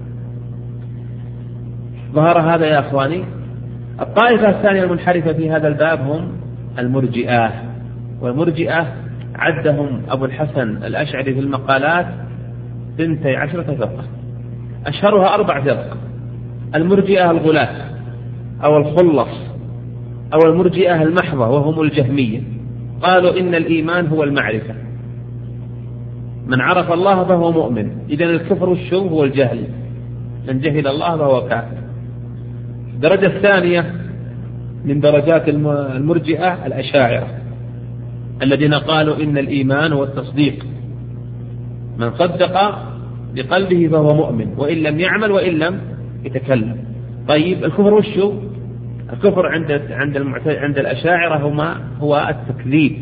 ظهر هذا يا أخواني. الطائفة الثانية المنحرفة في هذا الباب هم المرجئة، والمرجئة عدهم أبو الحسن الأشعري في المقالات بنتي عشرة فرقة، أشهرها أربع فرق: المرجئة الغلاة أو الخلص أو المرجئة المحضة وهم الجهمية. قالوا إن الإيمان هو المعرفة، من عرف الله فهو مؤمن، إذن الكفر والشرك هو الجهل، من جهل الله فهو كافر. الدرجة الثانية من درجات المرجئة الأشاعرة الذين قالوا إن الإيمان هو التصديق، من صدق بقلبه فهو مؤمن وإن لم يعمل وإن لم يتكلم. طيب الكفر والشرك، الكفر عند عند عند الأشاعرة هما هو التكذيب،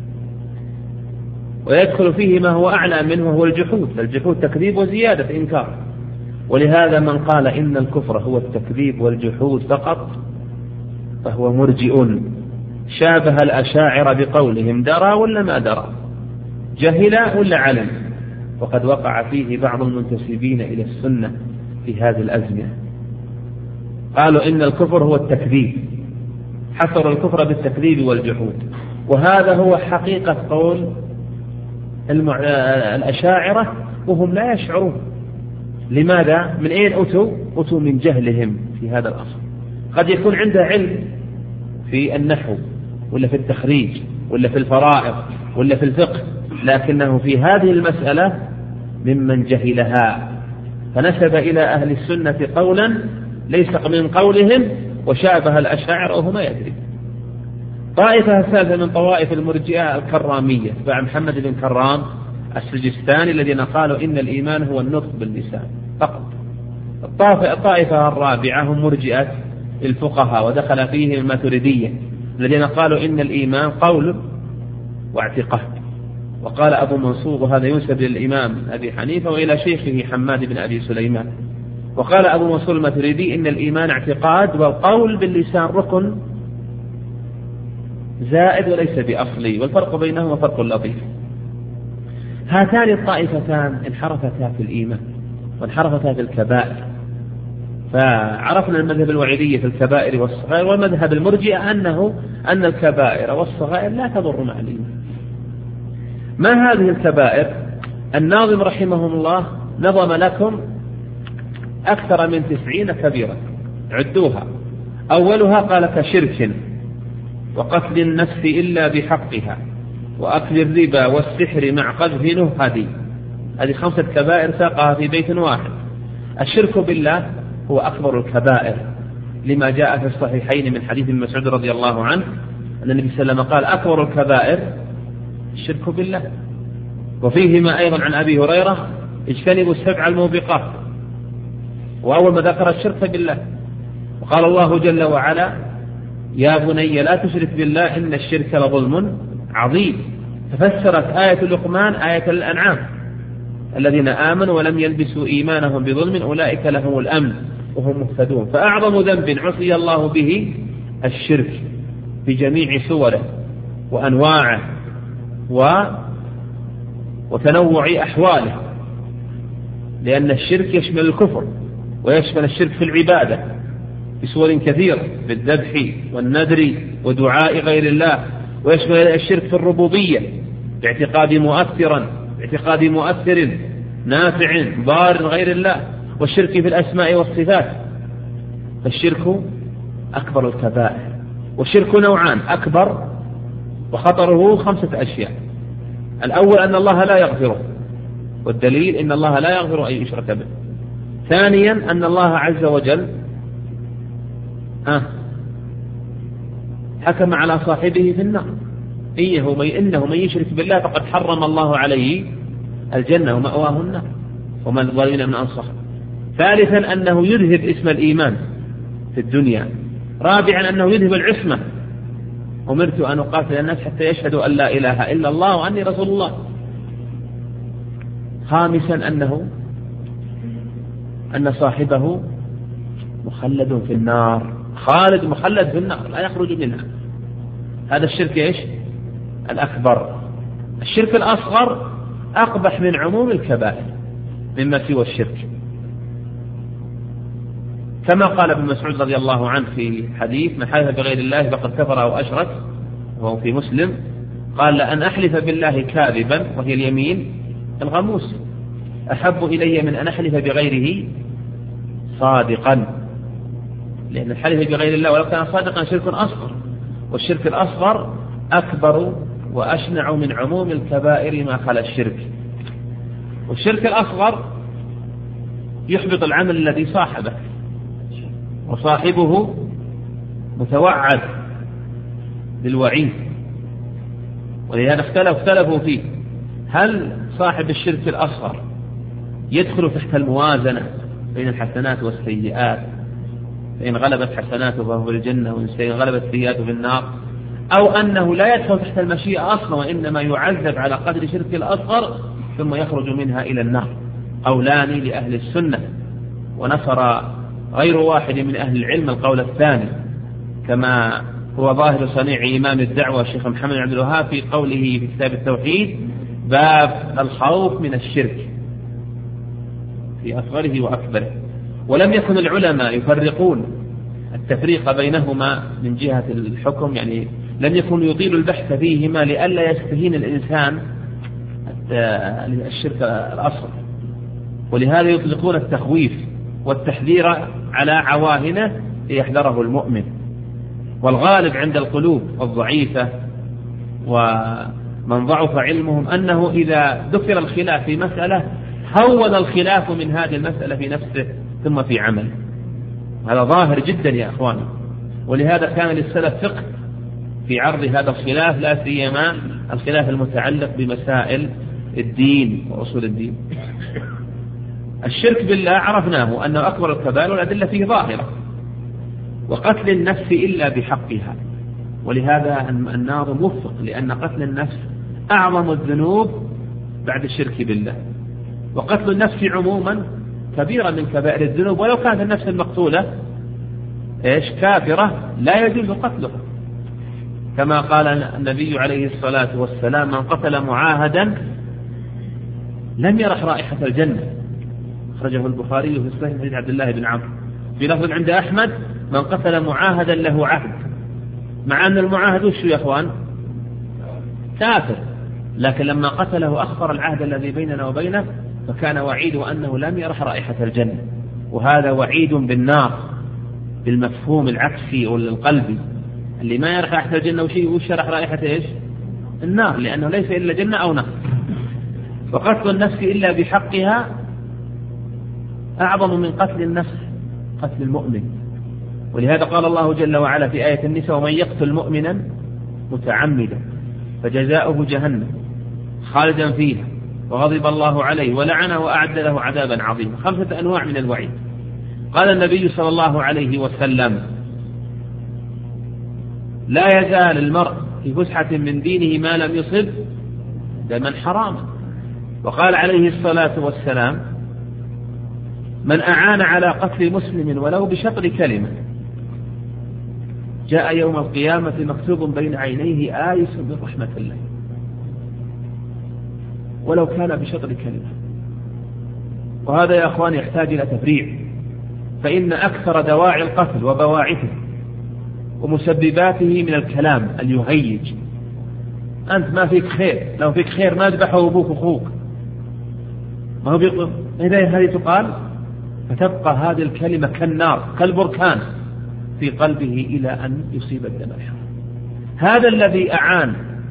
ويدخل فيه ما هو أعلى منه وهو الجحود، فالجحود تكذيب وزيادة إنكار. ولهذا من قال إن الكفر هو التكذيب والجحود فقط فهو مرجئ، شابه الأشاعرة بقولهم درى ولا ما درى، جهل ولا علم. وقد وقع فيه بعض المنتسبين إلى السنة في هذه الأزمنة، قالوا إن الكفر هو التكذيب، حصر الكفر بالتكذيب والجحود. وهذا هو حقيقة قول المع... الأشاعرة وهم لا يشعرون. لماذا؟ من أين أتوا؟ أتوا من جهلهم في هذا الأصل. قد يكون عنده علم في النحو ولا في التخريج ولا في الفرائض ولا في الفقه، لكنه في هذه المسألة ممن جهلها، فنسب إلى أهل السنة قولا ليس من قولهم وشابه الأشاعرة وهو ما يدري. طائفة ثالثة من طوائف المرجئة الكرامية تبع محمد بن كرام السجستاني الذين قالوا إن الإيمان هو النطق باللسان فقط. الطائفة الرابعة هم مرجئة الفقهاء ودخل فيهم الماتريدية الذين قالوا إن الإيمان قول واعتقاد. وقال أبو منصور، وهذا ينسب للإمام أبي حنيفة وإلى شيخه حماد بن أبي سليمان، وقال أبو منصور الماتريدي إن الإيمان اعتقاد والقول باللسان ركن زائد وليس بأصلي، والفرق بينهما فرق لطيف. هاتان الطائفتان انحرفتا في الإيمان وانحرفتا في الكبائر، فعرفنا المذهب الوعيدية في الكبائر والصغائر، والمذهب المرجئة أنه أن الكبائر والصغائر لا تضر مع الإيمان. ما هذه الكبائر؟ الناظم رحمه الله نظم لكم أكثر من تسعين كبيرة، عدوها. أولها قال كشرك وقتل النفس إلا بحقها وأكل الربا والسحر مع قذف نهدي. هذه خمسة كبائر ساقها في بيت واحد. الشرك بالله هو أكبر الكبائر لما جاء في الصحيحين من حديث ابن مسعود رضي الله عنه أن النبي صلى الله عليه وسلم قال أكبر الكبائر الشرك بالله. وفيهما أيضا عن أبي هريرة اجتنبوا السبع الموبقات، وأول ما ذكر الشرك بالله وقال الله جل وعلا يا بني لا تشرك بالله إن الشرك لظلم عظيم. تفسرت آية لقمان آية الأنعام الذين آمنوا ولم يلبسوا إيمانهم بظلم أولئك لهم الأمن وهم مهتدون. فأعظم ذنب عصي الله به الشرك بجميع صوره وأنواعه و... وتنوع أحواله، لأن الشرك يشمل الكفر ويشمل الشرك في العبادة بصور كثيرة، بالذبح والنذر ودعاء غير الله، ويشمل الشرك في الربوبية باعتقاد مؤثرا باعتقاد مؤثر نافع ضار غير الله، والشرك في الأسماء والصفات. فالشرك أكبر الكبائر، والشرك نوعان: أكبر وخطره خمسة أشياء. الأول أن الله لا يغفره، والدليل إن الله لا يغفر أن يشرك به. ثانيا أن الله عز وجل حكم على صاحبه في النار، إنه من يشرك بالله فقد حرم الله عليه الجنة ومأواه النار وما للظالمين من أنصار. ثالثا أنه يذهب اسم الإيمان في الدنيا. رابعا أنه يذهب العصمة، أمرت أن أقاتل الناس حتى يشهدوا أن لا إله إلا الله وأني رسول الله. خامسا أنه أن صاحبه مخلد في النار، خالد مخلد في النار لا يخرج منها. هذا الشرك إيش؟ الأكبر. الشرك الأصغر أقبح من عموم الكبائر مما سوى الشرك، كما قال ابن مسعود رضي الله عنه في حديث: من حلف بغير الله فقد كفر أو أشرك، وهو في مسلم، قال: لأن أحلف بالله كاذبا وهي اليمين الغموس أحب إلي من أن أحلف بغيره صادقا، لأن الحلف بغير الله ولو كان صادقا شرك أصغر، والشرك الأصغر أكبر وأشنع من عموم الكبائر ما خلا الشرك. والشرك الأصغر يحبط العمل الذي صاحبه، وصاحبه متوعد بالوعيد. ولهذا اختلف اختلفوا فيه: هل صاحب الشرك الأصغر يدخل تحت الموازنة بين الحسنات والسيئات، فإن غلبت حسناته فهو في الجنة وإن غلبت سيئاته في النار، أو أنه لا يدخل تحت المشيئة أصلا وإنما يعذب على قدر شرك الأصغر ثم يخرج منها إلى النار؟ قولان لأهل السنة، ونصر غير واحد من أهل العلم القول الثاني، كما هو ظاهر صنيع إمام الدعوة الشيخ محمد بن عبد الوهاب في قوله في كتاب التوحيد: باب الخوف من الشرك في أصغره وأكبره. ولم يكن العلماء يفرقون التفريق بينهما من جهة الحكم، يعني لم يكن يطيل البحث فيهما لئلا يستهين الإنسان الشرك الأصغر، ولهذا يطلقون التخويف والتحذير على عواهنه ليحذره المؤمن. والغالب عند القلوب الضعيفة ومن ضعف علمهم أنه إذا ذكر الخلاف في مسألة هون الخلاف من هذه المسألة في نفسه ثم في عمله. هذا ظاهر جدا يا أخواني، ولهذا كان للسلف فقه في عرض هذا الخلاف، لا سيما الخلاف المتعلق بمسائل الدين وأصول الدين. الشرك بالله عرفناه أنه أكبر الكبائر والأدلة فيه ظاهرة، وقتل النفس إلا بحقها، ولهذا الناظم وفق، لأن قتل النفس أعظم الذنوب بعد الشرك بالله، وقتل النفس عموما كبيرة من كبائر الذنوب، ولو كانت النفس المقتولة إيش كافرة لا يجوز قتلها، كما قال النبي عليه الصلاة والسلام: من قتل معاهدا لم يرح رائحة الجنة. أخرجه البخاري في صحيح حديث عبد الله بن عمرو. في لفظ عند أحمد: من قتل معاهدا له عهد، مع أن المعاهد وش يا أخوان؟ كافر، لكن لما قتله أخبر العهد الذي بيننا وبينه، فكان وعيده أنه لم يرح رائحة الجنة، وهذا وعيد بالنار بالمفهوم العكسي والقلبي. اللي ما يرح رائحة الجنة وشيء وش يرح رائحة إيش؟ النار، لأنه ليس إلا جنة أو نار. وقتل النفس إلا بحقها أعظم من قتل النفس، قتل المؤمن. ولهذا قال الله جل وعلا في آية النساء: ومن يقتل مؤمنا متعمدا فجزاؤه جهنم خالدا فيها وغضب الله عليه ولعنه وأعد له عذابا عظيما. خمسة أنواع من الوعيد. قال النبي صلى الله عليه وسلم: لا يزال المرء في فسحة من دينه ما لم يصب دما حراما. وقال عليه الصلاة والسلام: من أعان على قتل مسلم ولو بشطر كلمة جاء يوم القيامة مكتوب بين عينيه آيس من رحمة الله، ولو كان بشطر كلمة. وهذا يا أخوان يحتاج إلى تفريع، فإن أكثر دواعي القتل وبواعثه ومسبباته من الكلام اليهيج. أنت ما فيك خير، لو فيك خير ما ذبحه أبوك وأخوك، ما هو بيقول إذا هذه تقال، فتبقى هذه الكلمة كالنار كالبركان في قلبه إلى أن يصيب الدم الحرام. هذا الذي أعان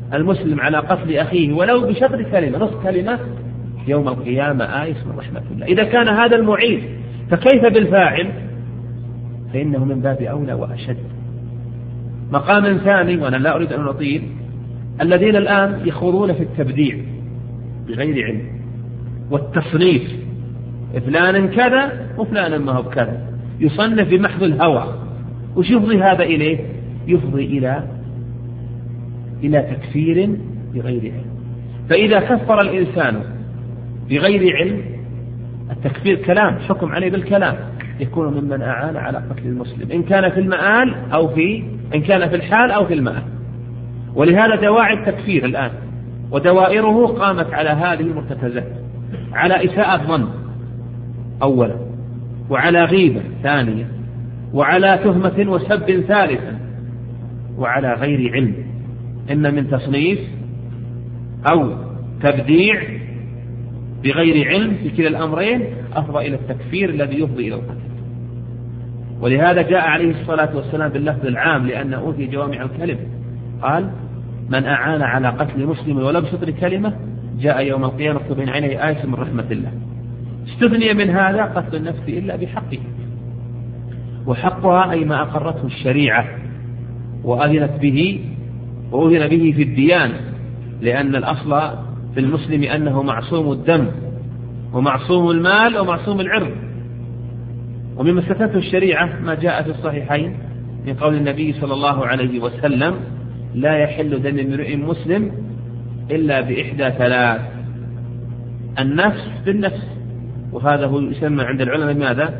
المسلم على قتل أخيه ولو بشطر كلمة نصف كلمة يوم القيامة آيس من رحمة الله. إذا كان هذا المعين فكيف بالفاعل؟ فإنه من باب أولى وأشد. مقام ثاني، وأنا لا أريد أن أطيل، الذين الآن يخوضون في التبديع بغير علم والتصنيف، فلان كذا وفلان ما هو كذا، يصنف بمحض الهوى. وش يفضي هذا إليه؟ يفضي إلى إلى تكفير بغير علم. فإذا كفر الإنسان بغير علم، التكفير كلام، حكم عليه بالكلام، يكون ممن أعان على قتل المسلم، إن كان في المآل أو في إن كان في الحال أو في المآل. ولهذا دواعي التكفير الآن ودوائره قامت على هذه المرتكزات، على إساءة ظن أولا، وعلى غيبة ثانيا، وعلى تهمة وسب ثالثا، وعلى غير علم، إن من تصنيف أو تبديع بغير علم في كلا الأمرين أفضى إلى التكفير الذي يفضي إلى القتل. ولهذا جاء عليه الصلاة والسلام باللفظ العام لأن أوتي جوامع الكلم، قال من أعان على قتل مسلم ولو بشطر كلمة جاء يوم القيامة بين عينيه آيس من رحمة الله. استثني من هذا قتل النفس إلا بحقه، وحقها أي ما أقرته الشريعة وأذنت به وأذن به في الديان، لأن الأصل في المسلم أنه معصوم الدم ومعصوم المال ومعصوم العرض. ومما استثنته الشريعة ما جاء في الصحيحين من قول النبي صلى الله عليه وسلم لا يحل دم امرئ مسلم إلا بإحدى ثلاث: النفس بالنفس، وهذا هو يسمى عند العلماء ماذا؟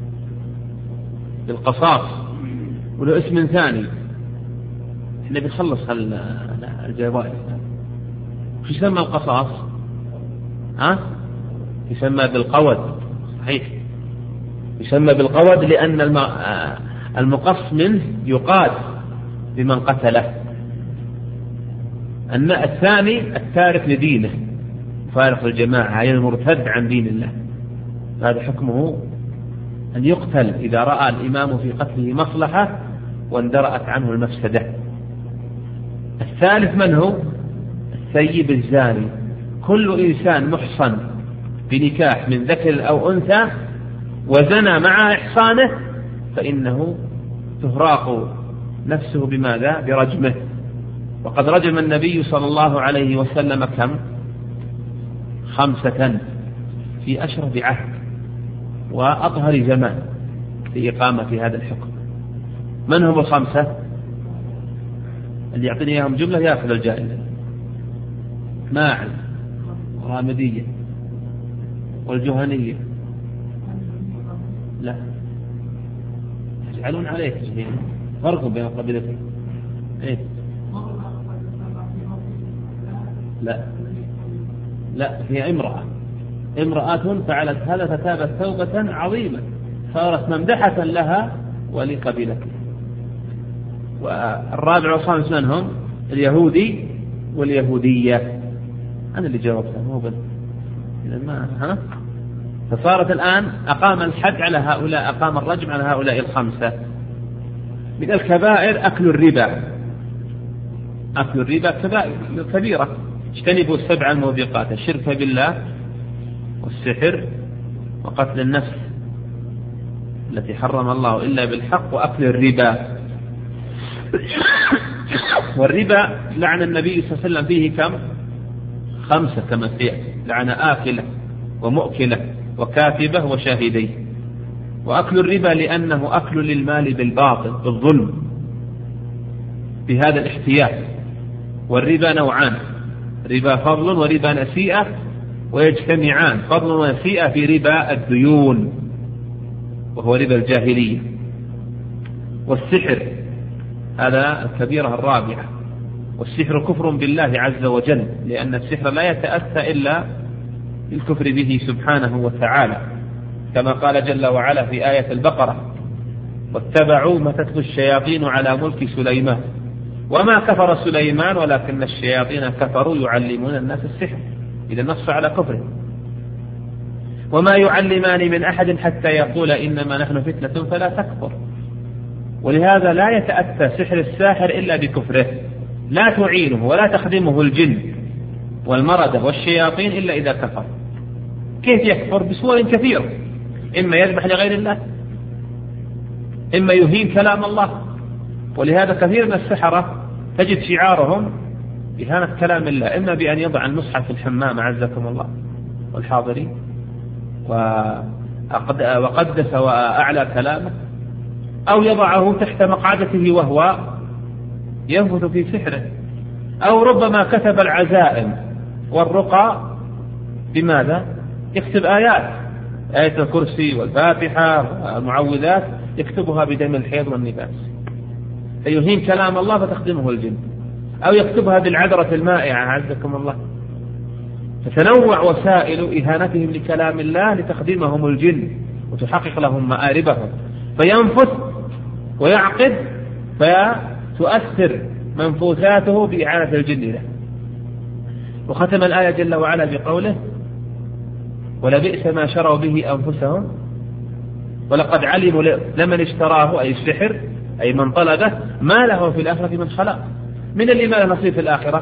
بالقصاص. وله اسم ثاني احنا بنخلص الجوائز، شو يسمى القصاص؟ ها؟ يسمى بالقود. صحيح، يسمى بالقود لأن المقص منه يقاد بمن قتله. الثاني التارك لدينه فارق الجماعة، أي المرتد عن دين الله، هذا حكمه أن يقتل إذا رأى الإمام في قتله مصلحة واندرأت عنه المفسدة. الثالث من هو؟ الثيب الزاني. كل إنسان محصن بنكاح من ذكر أو أنثى وزنى مع إحصانه فإنه تهراق نفسه بماذا؟ برجمه. وقد رجم النبي صلى الله عليه وسلم كم؟ خمسة في أشرف عهد وأطهر زمان في إقامة هذا الحكم. من هم الخمسة؟ اللي يعطيني إياهم جملة يأخذ الجائزة: ماعز ورامدية والجهنية. لا، يجعلون عليك فرق بين قبيلتين. إيه؟ لا لا، هي امرأة امرأة فعلت هذا فتابت توبة عظيمة صارت ممدحة لها ولقبيلتها. والرابع والخامس من هم؟ اليهودي واليهودية. أنا اللي جاوبتها مو بل إذا ما ها. فصارت الآن أقام الحد على هؤلاء، أقام الرجم على هؤلاء الخمسة. من الكبائر أكل الربا. أكل الربا كبائر كبيرة. اجتنبوا السبع الموبقات: الشرك بالله والسحر وقتل النفس التي حرم الله إلا بالحق وأكل الربا. والربا لعن النبي صلى الله عليه وسلم فيه كم؟ خمسة كما سيأتي: لعن آكلة ومؤكلة وكاتبة وشاهديه. وأكل الربا لأنه أكل للمال بالباطل بالظلم بهذا الاحتيال. والربا نوعان: ربا فضل وربا نسيئة، ويجتمعان فضل ونسيئة في ربا الديون وهو ربا الجاهلية. والسحر هذا الكبيرة الرابعة، والسحر كفر بالله عز وجل، لأن السحر لا يتأتى إلا بالكفر به سبحانه وتعالى، كما قال جل وعلا في آية البقرة: واتبعوا ما تتلو الشياطين على ملك سليمان وما كفر سليمان ولكن الشياطين كفروا يعلمون الناس السحر. إذا نص على كفره. وما يعلمان من أحد حتى يقول إنما نحن فتنة فلا تكفر. ولهذا لا يتأتى سحر الساحر إلا بكفره، لا تعينه ولا تخدمه الجن والمردة والشياطين إلا إذا كفر. كيف يكفر؟ بصور كثيرة، إما يذبح لغير الله، إما يهين كلام الله. ولهذا كثير من السحرة تجد شعارهم إهانة كلام الله، إما بأن يضع المصحف في الحمام عزكم الله والحاضرين وقدس وأعلى كلامه، أو يضعه تحت مقعدته وهو ينفث في سحره، أو ربما كتب العزائم والرقى بماذا؟ يكتب آيات، آية الكرسي والفاتحة والمعوذات، يكتبها بدم الحيض والنفاس فيهين كلام الله فتخدمه الجن، أو يكتبها بالعذرة المائعة عزكم الله. فتنوع وسائل إهانتهم لكلام الله لتخدمهم الجن وتحقق لهم مآربهم، فينفث ويعقد فتؤثر منفوثاته بإعانة الجن له. وختم الآية جل وعلا بقوله: ولبئس ما شروا به أنفسهم ولقد علموا لمن اشتراه، أي السحر أي من طلبه، ما له في الآخرة من خلاق. من اللي ما له نصيب في الآخرة؟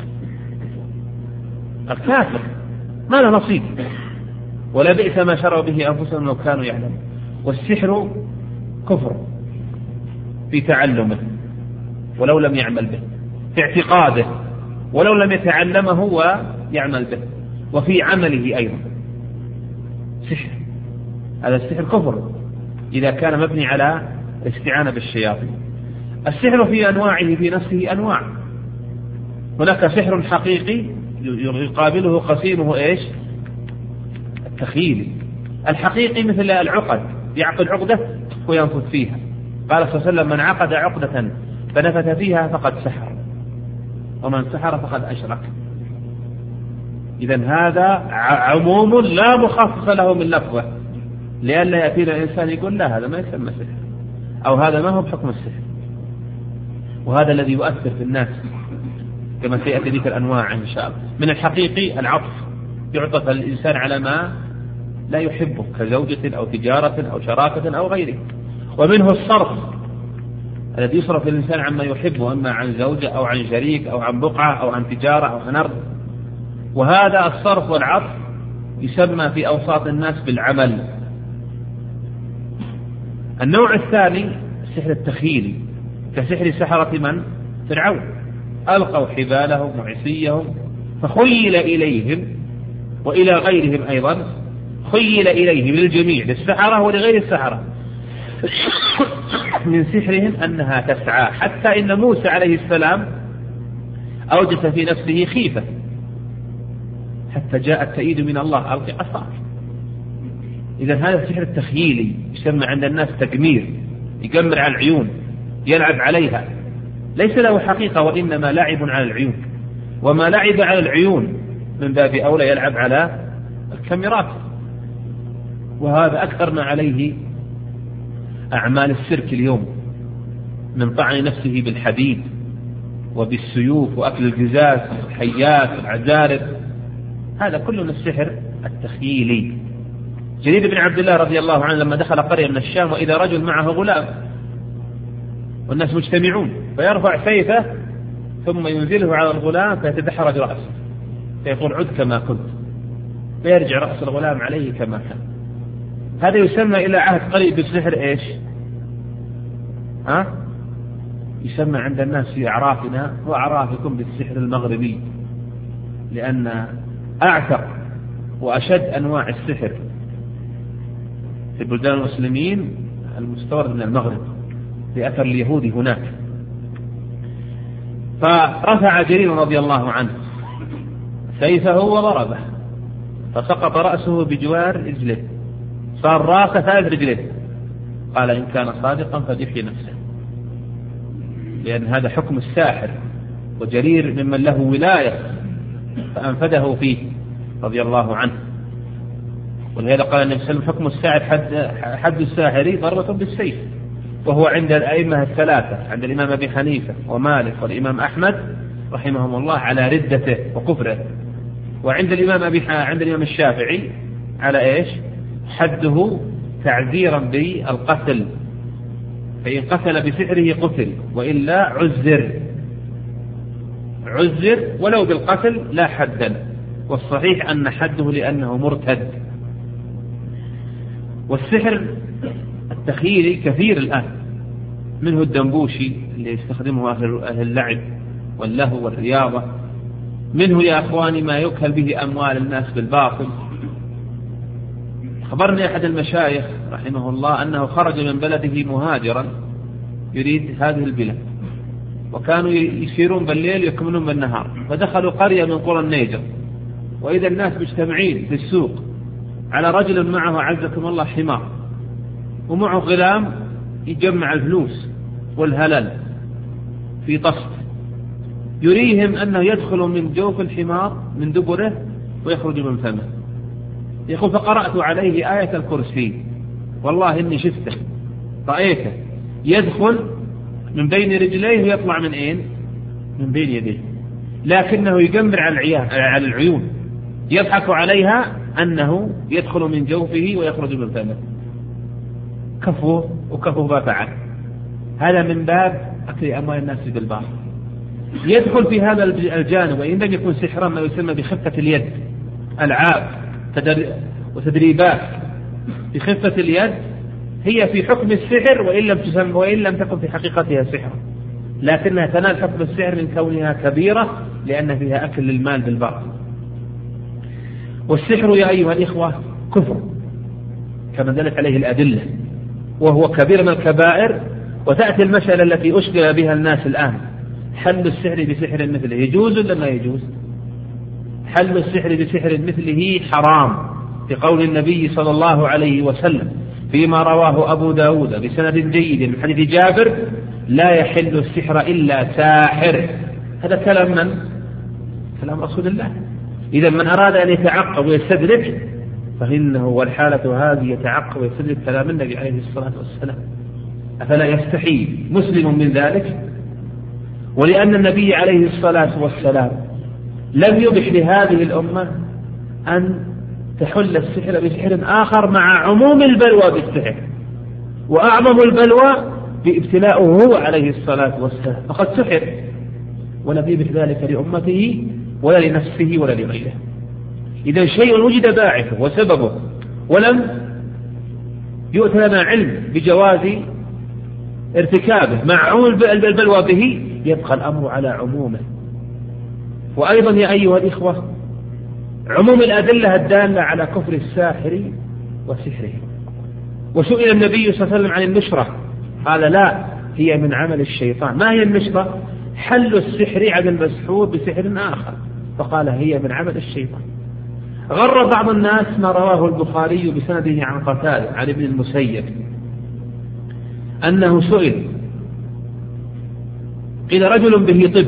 الكافر ما له نصيب. ولبئس ما شروا به أنفسهم لو كانوا يعلمون. والسحر كفر في تعلمه ولو لم يعمل به، في اعتقاده ولو لم يتعلمه ويعمل به، وفي عمله أيضا سحر. هذا السحر كفر إذا كان مبني على الاستعانة بالشياطين. السحر في أنواعه في نفسه أنواع. هناك سحر حقيقي يقابله قسيمه إيش؟ التخيلي. الحقيقي مثل العقد، يعقد عقدة وينفث فيها. قال صلى الله عليه وسلم: من عقد عقدة فنفث فيها فقد سحر، ومن سحر فقد أشرك. إذن هذا عموم لا مخصص له من لفظه، لئلا يأتينا الإنسان يقول لا هذا ما يسمى سحر، أو هذا ما هو بحكم السحر. وهذا الذي يؤثر في الناس كما سيأتي ذكر الأنواع إن شاء الله. من الحقيقي العطف، يعطف الإنسان على ما لا يحبه كزوجة أو تجارة أو شراكة أو غيره. ومنه الصرف الذي يصرف الإنسان عما يحبه، إما عن زوجة أو عن شريك أو عن بقعة أو عن تجارة أو عن أرض. وهذا الصرف والعطف يسمى في أوساط الناس بالعمل. النوع الثاني السحر التخيلي، كسحر سحرة من؟ فرعون. ألقوا حبالهم وعصيهم فخيل إليهم، وإلى غيرهم أيضا خيل إليهم، للجميع، للسحرة ولغير السحرة، من سحرهم أنها تسعى، حتى إن موسى عليه السلام أوجس في نفسه خيفة حتى جاء التأييد من الله: ألقي عصاك. إذا هذا السحر التخييلي يسمى عند الناس تقمير، يقمر على العيون، يلعب عليها، ليس له حقيقة وإنما لعب على العيون. وما لعب على العيون من باب أولى يلعب على الكاميرات. وهذا أكثر ما عليه أعمال السيرك اليوم من طعن نفسه بالحديد وبالسيوف وأكل الجزاز والحيات والعزارب. هذا كله من السحر التخييلي. جرير بن عبد الله رضي الله عنه لما دخل قرية من الشام وإذا رجل معه غلام والناس مجتمعون، فيرفع سيفه ثم ينزله على الغلام فيتدحرج رأسه، فيقول: عد كما كنت، فيرجع رأس الغلام عليه كما كان. هذا يسمى إلى عهد قريب بالسحر إيش؟ ها؟ يسمى عند الناس في أعرافنا وأعرافكم بالسحر المغربي، لأن أعتق وأشد أنواع السحر في بلدان المسلمين المستورد من المغرب لأثر اليهود هناك. فرفع جرير رضي الله عنه سيفه وضربه فسقط رأسه بجوار رجله، صار راسه ثالث رجله. قال: إن كان صادقا فليحيي نفسه، لأن هذا حكم الساحر، وجرير ممن له ولاية فأنفذه فيه رضي الله عنه. ولهذا قال النبي صلى الله عليه وسلم: حكم الساحر حد, حد الساحر ضربة بالسيف. وهو عند الأئمة الثلاثة، عند الإمام أبي حنيفة ومالك والإمام أحمد رحمهم الله على ردته وكفره، وعند الإمام أبي عند الإمام الشافعي على إيش؟ حده تعذيرا بالقتل، فإن قتل بسحره قتل وإلا عذر. عزر ولو بالقتل لا حدا، والصحيح أن حده لأنه مرتد. والسحر التخييري كثير الآن، منه الدنبوشي اللي يستخدمه أهل اللعب واللهو والرياضة، منه يا أخواني ما يكهل به أموال الناس بالباطل. خبرني أحد المشايخ رحمه الله أنه خرج من بلده مهاجرا يريد هذه البلاد، وكانوا يسيرون بالليل يكملون بالنهار، فدخلوا قرية من قرى النيجر، وإذا الناس مجتمعين في السوق على رجل معه عزكم الله حمار، ومعه غلام يجمع الفلوس والهلال في طست، يريهم أنه يدخل من جوف الحمار من دبره ويخرج من فمه. يقول فقرأت عليه آية الكرسي، والله إني شفته رأيته يدخل من بين رجليه ويطلع من أين؟ من بين يديه، لكنه يجمر على العيون، يضحك عليها أنه يدخل من جوفه ويخرج من فمه. كفوه وكفوه ما فعل. هذا من باب أكل أموال الناس بالباطل. يدخل في هذا الجانب، وإن لم يكن سحرا ما يسمى بخفة اليد، ألعاب وتدريبات بخفة اليد، هي في حكم السحر وإن لم تسمى وإن لم تكن في حقيقتها سحرا، لكنها تنال حكم السحر من كونها كبيرة لأن فيها أكل للمال بالباطل. والسحر يا أيها الإخوة كفر كما دلت عليه الأدلة، وهو كبير من الكبائر. وتأتي المسألة التي أشكل بها الناس الآن، حل السحر بسحر مثله يجوز ولا ما يجوز؟ حل السحر بسحر مثله حرام، في قول النبي صلى الله عليه وسلم فيما رواه أبو داود بسند جيد من حديث جابر: لا يحل السحر إلا ساحر. هذا كلام من؟ كلام رسول الله. إذا من أراد أن يتعقب ويستدرك فإنه والحالة هذه يتعقب ويستدرك كلام النبي عليه الصلاة والسلام. أفلا يستحي مسلم من ذلك؟ ولأن النبي عليه الصلاة والسلام لم يبح لهذه الأمة أن تحل السحر بسحر آخر مع عموم البلوى بالسحر، وأعظم البلوى بابتلاءه هو عليه الصلاة والسلام، فقد سحر ولم يبح ذلك لأمته ولا لنفسه ولا لغيره. إذا شيء وجد باعثه وسببه ولم يؤتى لنا علم بجواز ارتكابه مع عموم البلوى به، يبقى الأمر على عمومه. وأيضا يا أيها الإخوة عموم الأدلة الدالة على كفر الساحر وسحره. وسئل النبي صلى الله عليه وسلم عن النشرة، قال لا، هي من عمل الشيطان. ما هي النشرة؟ حل السحر على المسحور بسحر آخر، فقال هي من عمل الشيطان. غر بعض الناس ما رواه البخاري بسنده عن قتادة عن ابن المسيب أنه سئل، قيل رجل به طب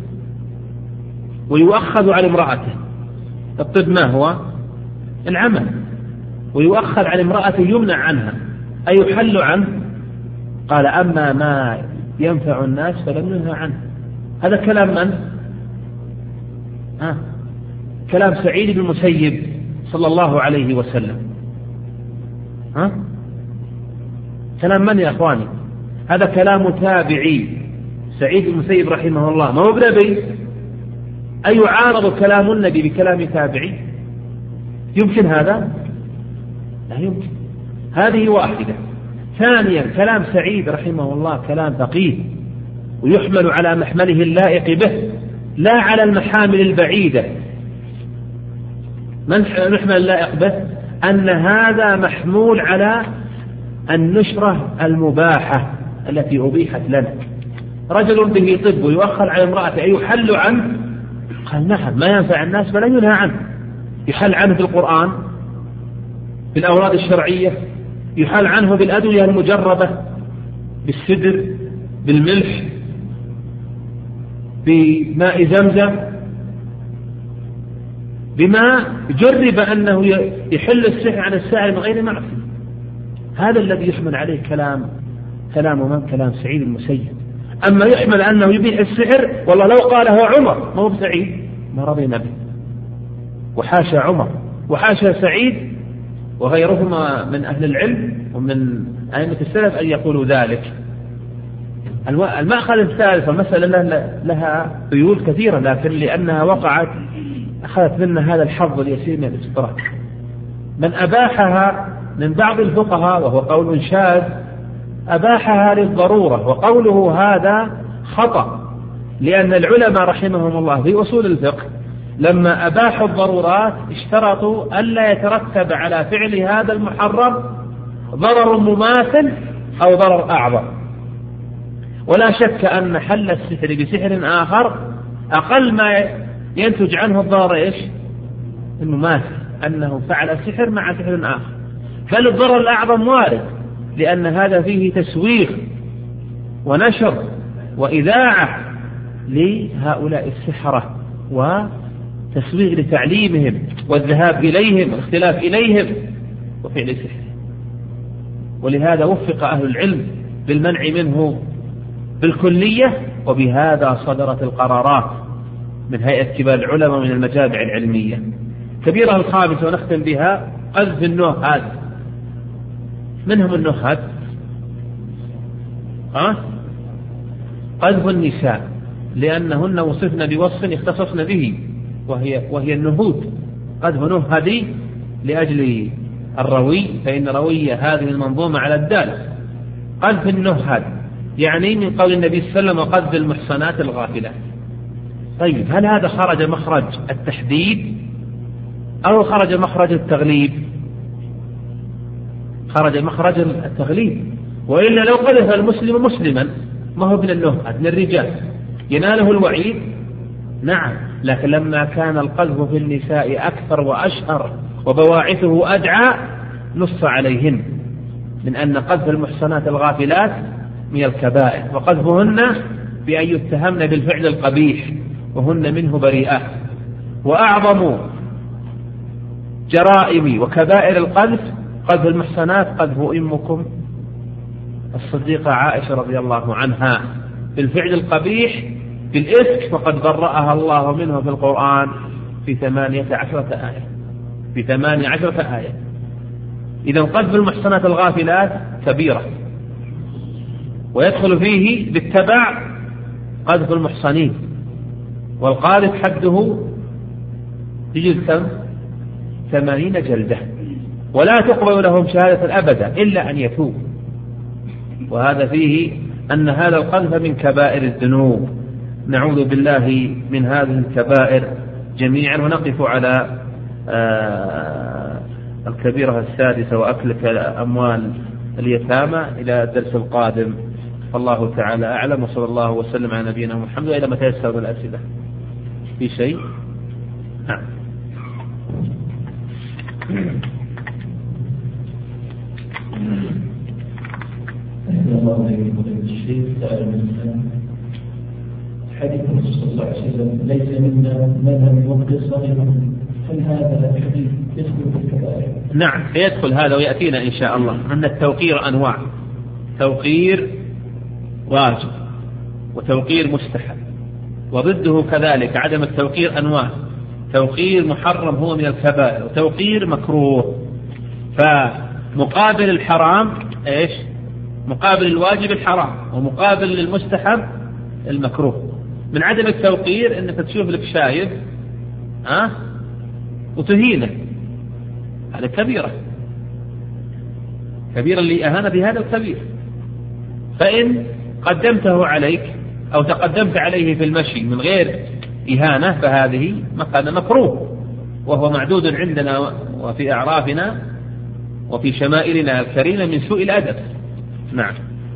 ويؤخذ على امرأته. الطب ما هو؟ العمل، ويؤخذ على امرأته يمنع عنها أي يحل عنه. قال أما ما ينفع الناس فلم ينهى عنه. هذا كلام من؟ آه. كلام سعيد بن المسيب صلى الله عليه وسلم. ها آه؟ كلام من يا أخواني؟ هذا كلام تابعي سعيد بن المسيب رحمه الله، ما هو بنبي. أي يعارض كلام النبي بكلام تابعي؟ يمكن هذا؟ لا يمكن. هذه واحدة. ثانيا كلام سعيد رحمه الله كلام فقيه ويحمل على محمله اللائق به لا على المحامل البعيدة. من محمل اللائق به؟ أن هذا محمول على النشرة المباحة التي أبيحت لنا. رجل به طب ويؤخر على امرأة أي يحل عنه؟ قال نعم، ما ينفع الناس فلا ينهى عنه. يحل عنه في القرآن بالأوراد الشرعية، يحل عنه بالأدوية المجربة، بالسدر، بالملح، بماء زمزم، بما جرب أنه يحل السحر عن الساحر من غير معصية. هذا الذي يحمل عليه كلام كلام من؟ كلام سعيد المسيب. أما يحمل أنه يبيح السحر، والله لو قاله عمر ما هو سعيد ما رضينا به، وحاشا عمر وحاشا سعيد وغيرهما من أهل العلم ومن أئمة السلف أن يقولوا ذلك. المأخذ الثالث والمسألة لها عيول كثيرة، لكن لأنها وقعت أخذت منا هذا الحظ اليسير من الاستطراق. من أباحها من بعض الفقهاء وهو قول شاذ أباحها للضرورة، وقوله هذا خطأ، لأن العلماء رحمهم الله في أصول الفقه لما أباحوا الضرورات اشترطوا ألا يترتب على فعل هذا المحرم ضرر مماثل أو ضرر أعظم. ولا شك أن حل السحر بسحر آخر أقل ما ينتج عنه الضرر إيش؟ المماثل، أنه فعل السحر مع سحر آخر. بل الضرر الأعظم وارد، لأن هذا فيه تسويق ونشر وإذاعة لهؤلاء السحرة وتسويق لتعليمهم والذهاب إليهم والاختلاف إليهم وفعل السحر. ولهذا وفق أهل العلم بالمنع منه بالكلية، وبهذا صدرت القرارات من هيئة كبار العلماء من المجامع العلمية. كبيرة الخامسة ونختم بها قذف النهاد. منهم النهاد أه؟ قذف النساء، لأنهن وصفن بوصف يختصصن به وهي, وهي النهود. قذف نهدي لأجل الروي، فإن روي هذه المنظومة على الدال. قذف النهاد يعني من قول النبي صلى الله عليه وسلم وقذف المحصنات الغافلات. طيب هل هذا خرج مخرج التحديد أو خرج مخرج التغليب؟ خرج مخرج التغليب، وإلا لو قذف المسلم مسلما ما هو من النهاد من الرجال يناله الوعيد؟ نعم، لكن لما كان القذف في النساء أكثر وأشهر وبواعثه أدعى نص عليهن من أن قذف المحصنات الغافلات من الكبائر، وقذفهن بأن يتهمن بالفعل القبيح وهن منه بريئات. وأعظم جرائم وكبائر القذف قذف المحصنات قذف أمكم الصديقة عائشة رضي الله عنها بالفعل القبيح بالإفك، فقد برأها الله منه في القرآن في ثمانية عشرة آية في ثمانية عشرة آية. إذا قذف المحصنات الغافلات كبيرة، ويدخل فيه بالتبع قذف المحصنين، والقاذف حده يجلد كم؟ ثمانين جلدة، ولا تقبل لهم شهادة أبدا إلا أن يتوب. وهذا فيه أن هذا القذف من كبائر الذنوب. نعوذ بالله من هذه الكبائر جميعا. ونقف على آه الكبيرة السادسة وأكلك أموال اليتامى إلى الدرس القادم. الله تعالى أعلم، وصلى الله وسلم على نبينا محمد. إلى متى يستر الأسئلة في شيء؟ نعم. حديث الرسول صلى الله عليه وسلم ليس منا من لم يوقظ صغيرا، هل هذا الحديث يدخل في الكبائر؟ نعم يدخل هذا ويأتينا إن شاء الله. أن التوقير أنواع: توقير واجب وتوقير مستحب، وضده كذلك عدم التوقير أنواع: توقير محرم هو من الكبائر، وتوقير مكروه. فمقابل الحرام إيش؟ مقابل الواجب الحرام، ومقابل المستحب المكروه. من عدم التوقير انك تشوف لك شايب ها أه؟ وتهينه، هذا كبيرة كبيرة اللي أهان بهذا الكبير. فإن قدمته عليك أو تقدمت عليه في المشي من غير إهانة فهذه مكان مكروه، وهو معدود عندنا وفي أعرافنا وفي شمائلنا الكريمة من سوء الأدب. نعم.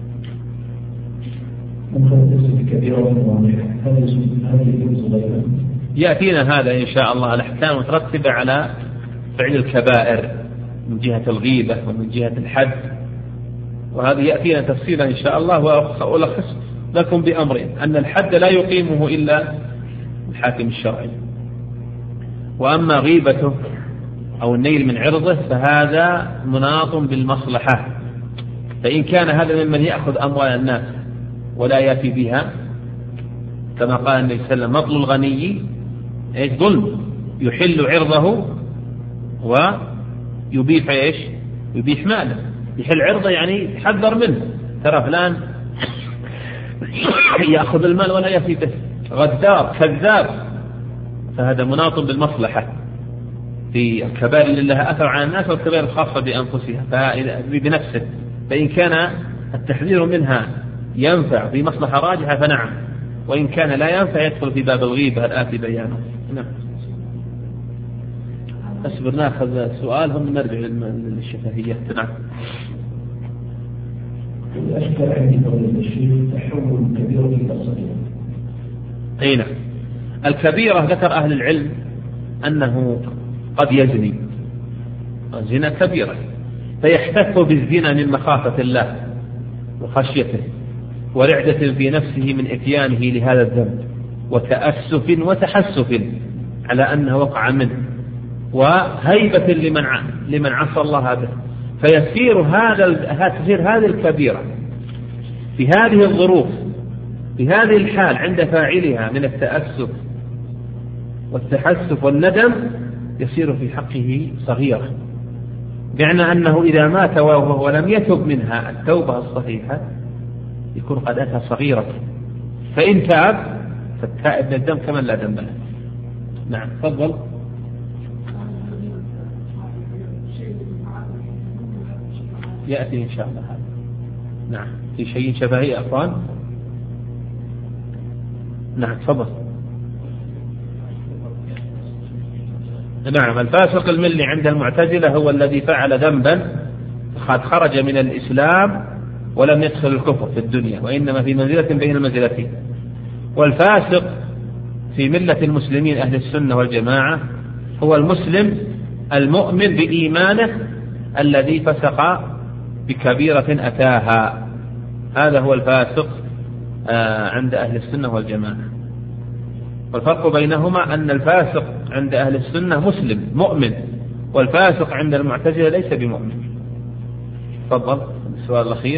يأتينا هذا إن شاء الله الأحكام مترتبة على فعل الكبائر من جهة الغيبة ومن جهة الحد، وهذه يأتينا تفصيلا إن شاء الله. وألخص لكم بأمرين: أن الحد لا يقيمه إلا الحاكم الشرعي، وأما غيبته أو النيل من عرضه فهذا مناط بالمصلحة. فإن كان هذا ممن يأخذ أموال الناس ولا يأتي بها، كما قال النبي صلى الله عليه وسلم: مطل الغني إيش؟ ظلم، يحل عرضه ويبيح إيش؟ يبيح ماله. يحل عرضه يعني يحذر منه، ترى فلان يأخذ المال ولا يفي به، غدار كذاب، فهذا مناط بالمصلحة في الكبائر اللي لها أثر على الناس والكبائر الخاصة بأنفسها بنفسه. فإن كان التحذير منها ينفع في مصلحة راجحة فنعم، وإن كان لا ينفع يدخل في باب الغيبة الآتي بيانه. نعم. أصبر ناخذ سؤال هم نرجع للشفهية. نعم. أشكال عندي قبل الشيء تحول الكبيرة إلى الصغيرة. أي نعم. الكبيرة ذكر أهل العلم أنه قد يزني، الزنا كبيرة، فيحتف بالزنا من مخافة الله وخشيته ورعدة في نفسه من إتيانه لهذا الذنب وتأسف وتحسف على أنه وقع منه وهيبة لمن لمن عصى الله به، فيصير هذا تصير هذه الكبيرة في هذه الظروف في هذه الحال عند فاعلها من التأسف والتحسف والندم يصير في حقه صغيرة، بمعنى أنه إذا مات وهو لم يتب منها التوبة الصحيحة يكون قد أتى صغيرة، فإن تاب فالتائب من الدم كمن لا ذنب له. نعم تفضل. يأتي إن شاء الله هذا. نعم في شيء شبهي أخوان. نعم تفضل. نعم الفاسق الملي عند المعتزلة هو الذي فعل ذنبا قد خرج من الإسلام ولم يدخل الكفر في الدنيا، وإنما في منزلة بين المنزلتين. والفاسق في ملة المسلمين أهل السنة والجماعة هو المسلم المؤمن بإيمانه الذي فسق بكبيرة أتاها، هذا هو الفاسق عند أهل السنة والجماعة. والفرق بينهما أن الفاسق عند أهل السنة مسلم مؤمن، والفاسق عند المعتزلة ليس بمؤمن. تفضل السؤال الأخير.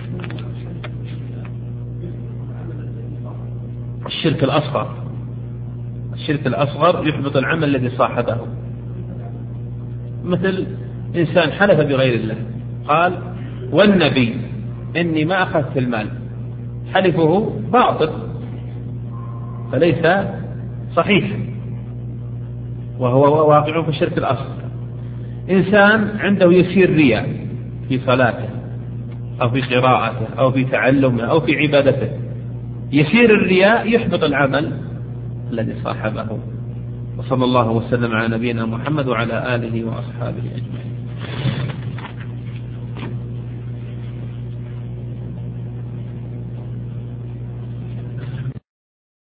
الشرك الأصغر الشرك الأصغر يحبط العمل الذي صاحبه، مثل إنسان حلف بغير الله قال والنبي إني ما أخذت المال، حلفه باطل فليس صحيح وهو واقع في الشرك الأصغر. إنسان عنده يسير رياء في صلاته أو في قراءته أو في تعلمه أو في عبادته، يسير الرياء يحبط العمل الذي صاحبه. وصلى الله وسلم على نبينا محمد وعلى آله وأصحابه أجمعين.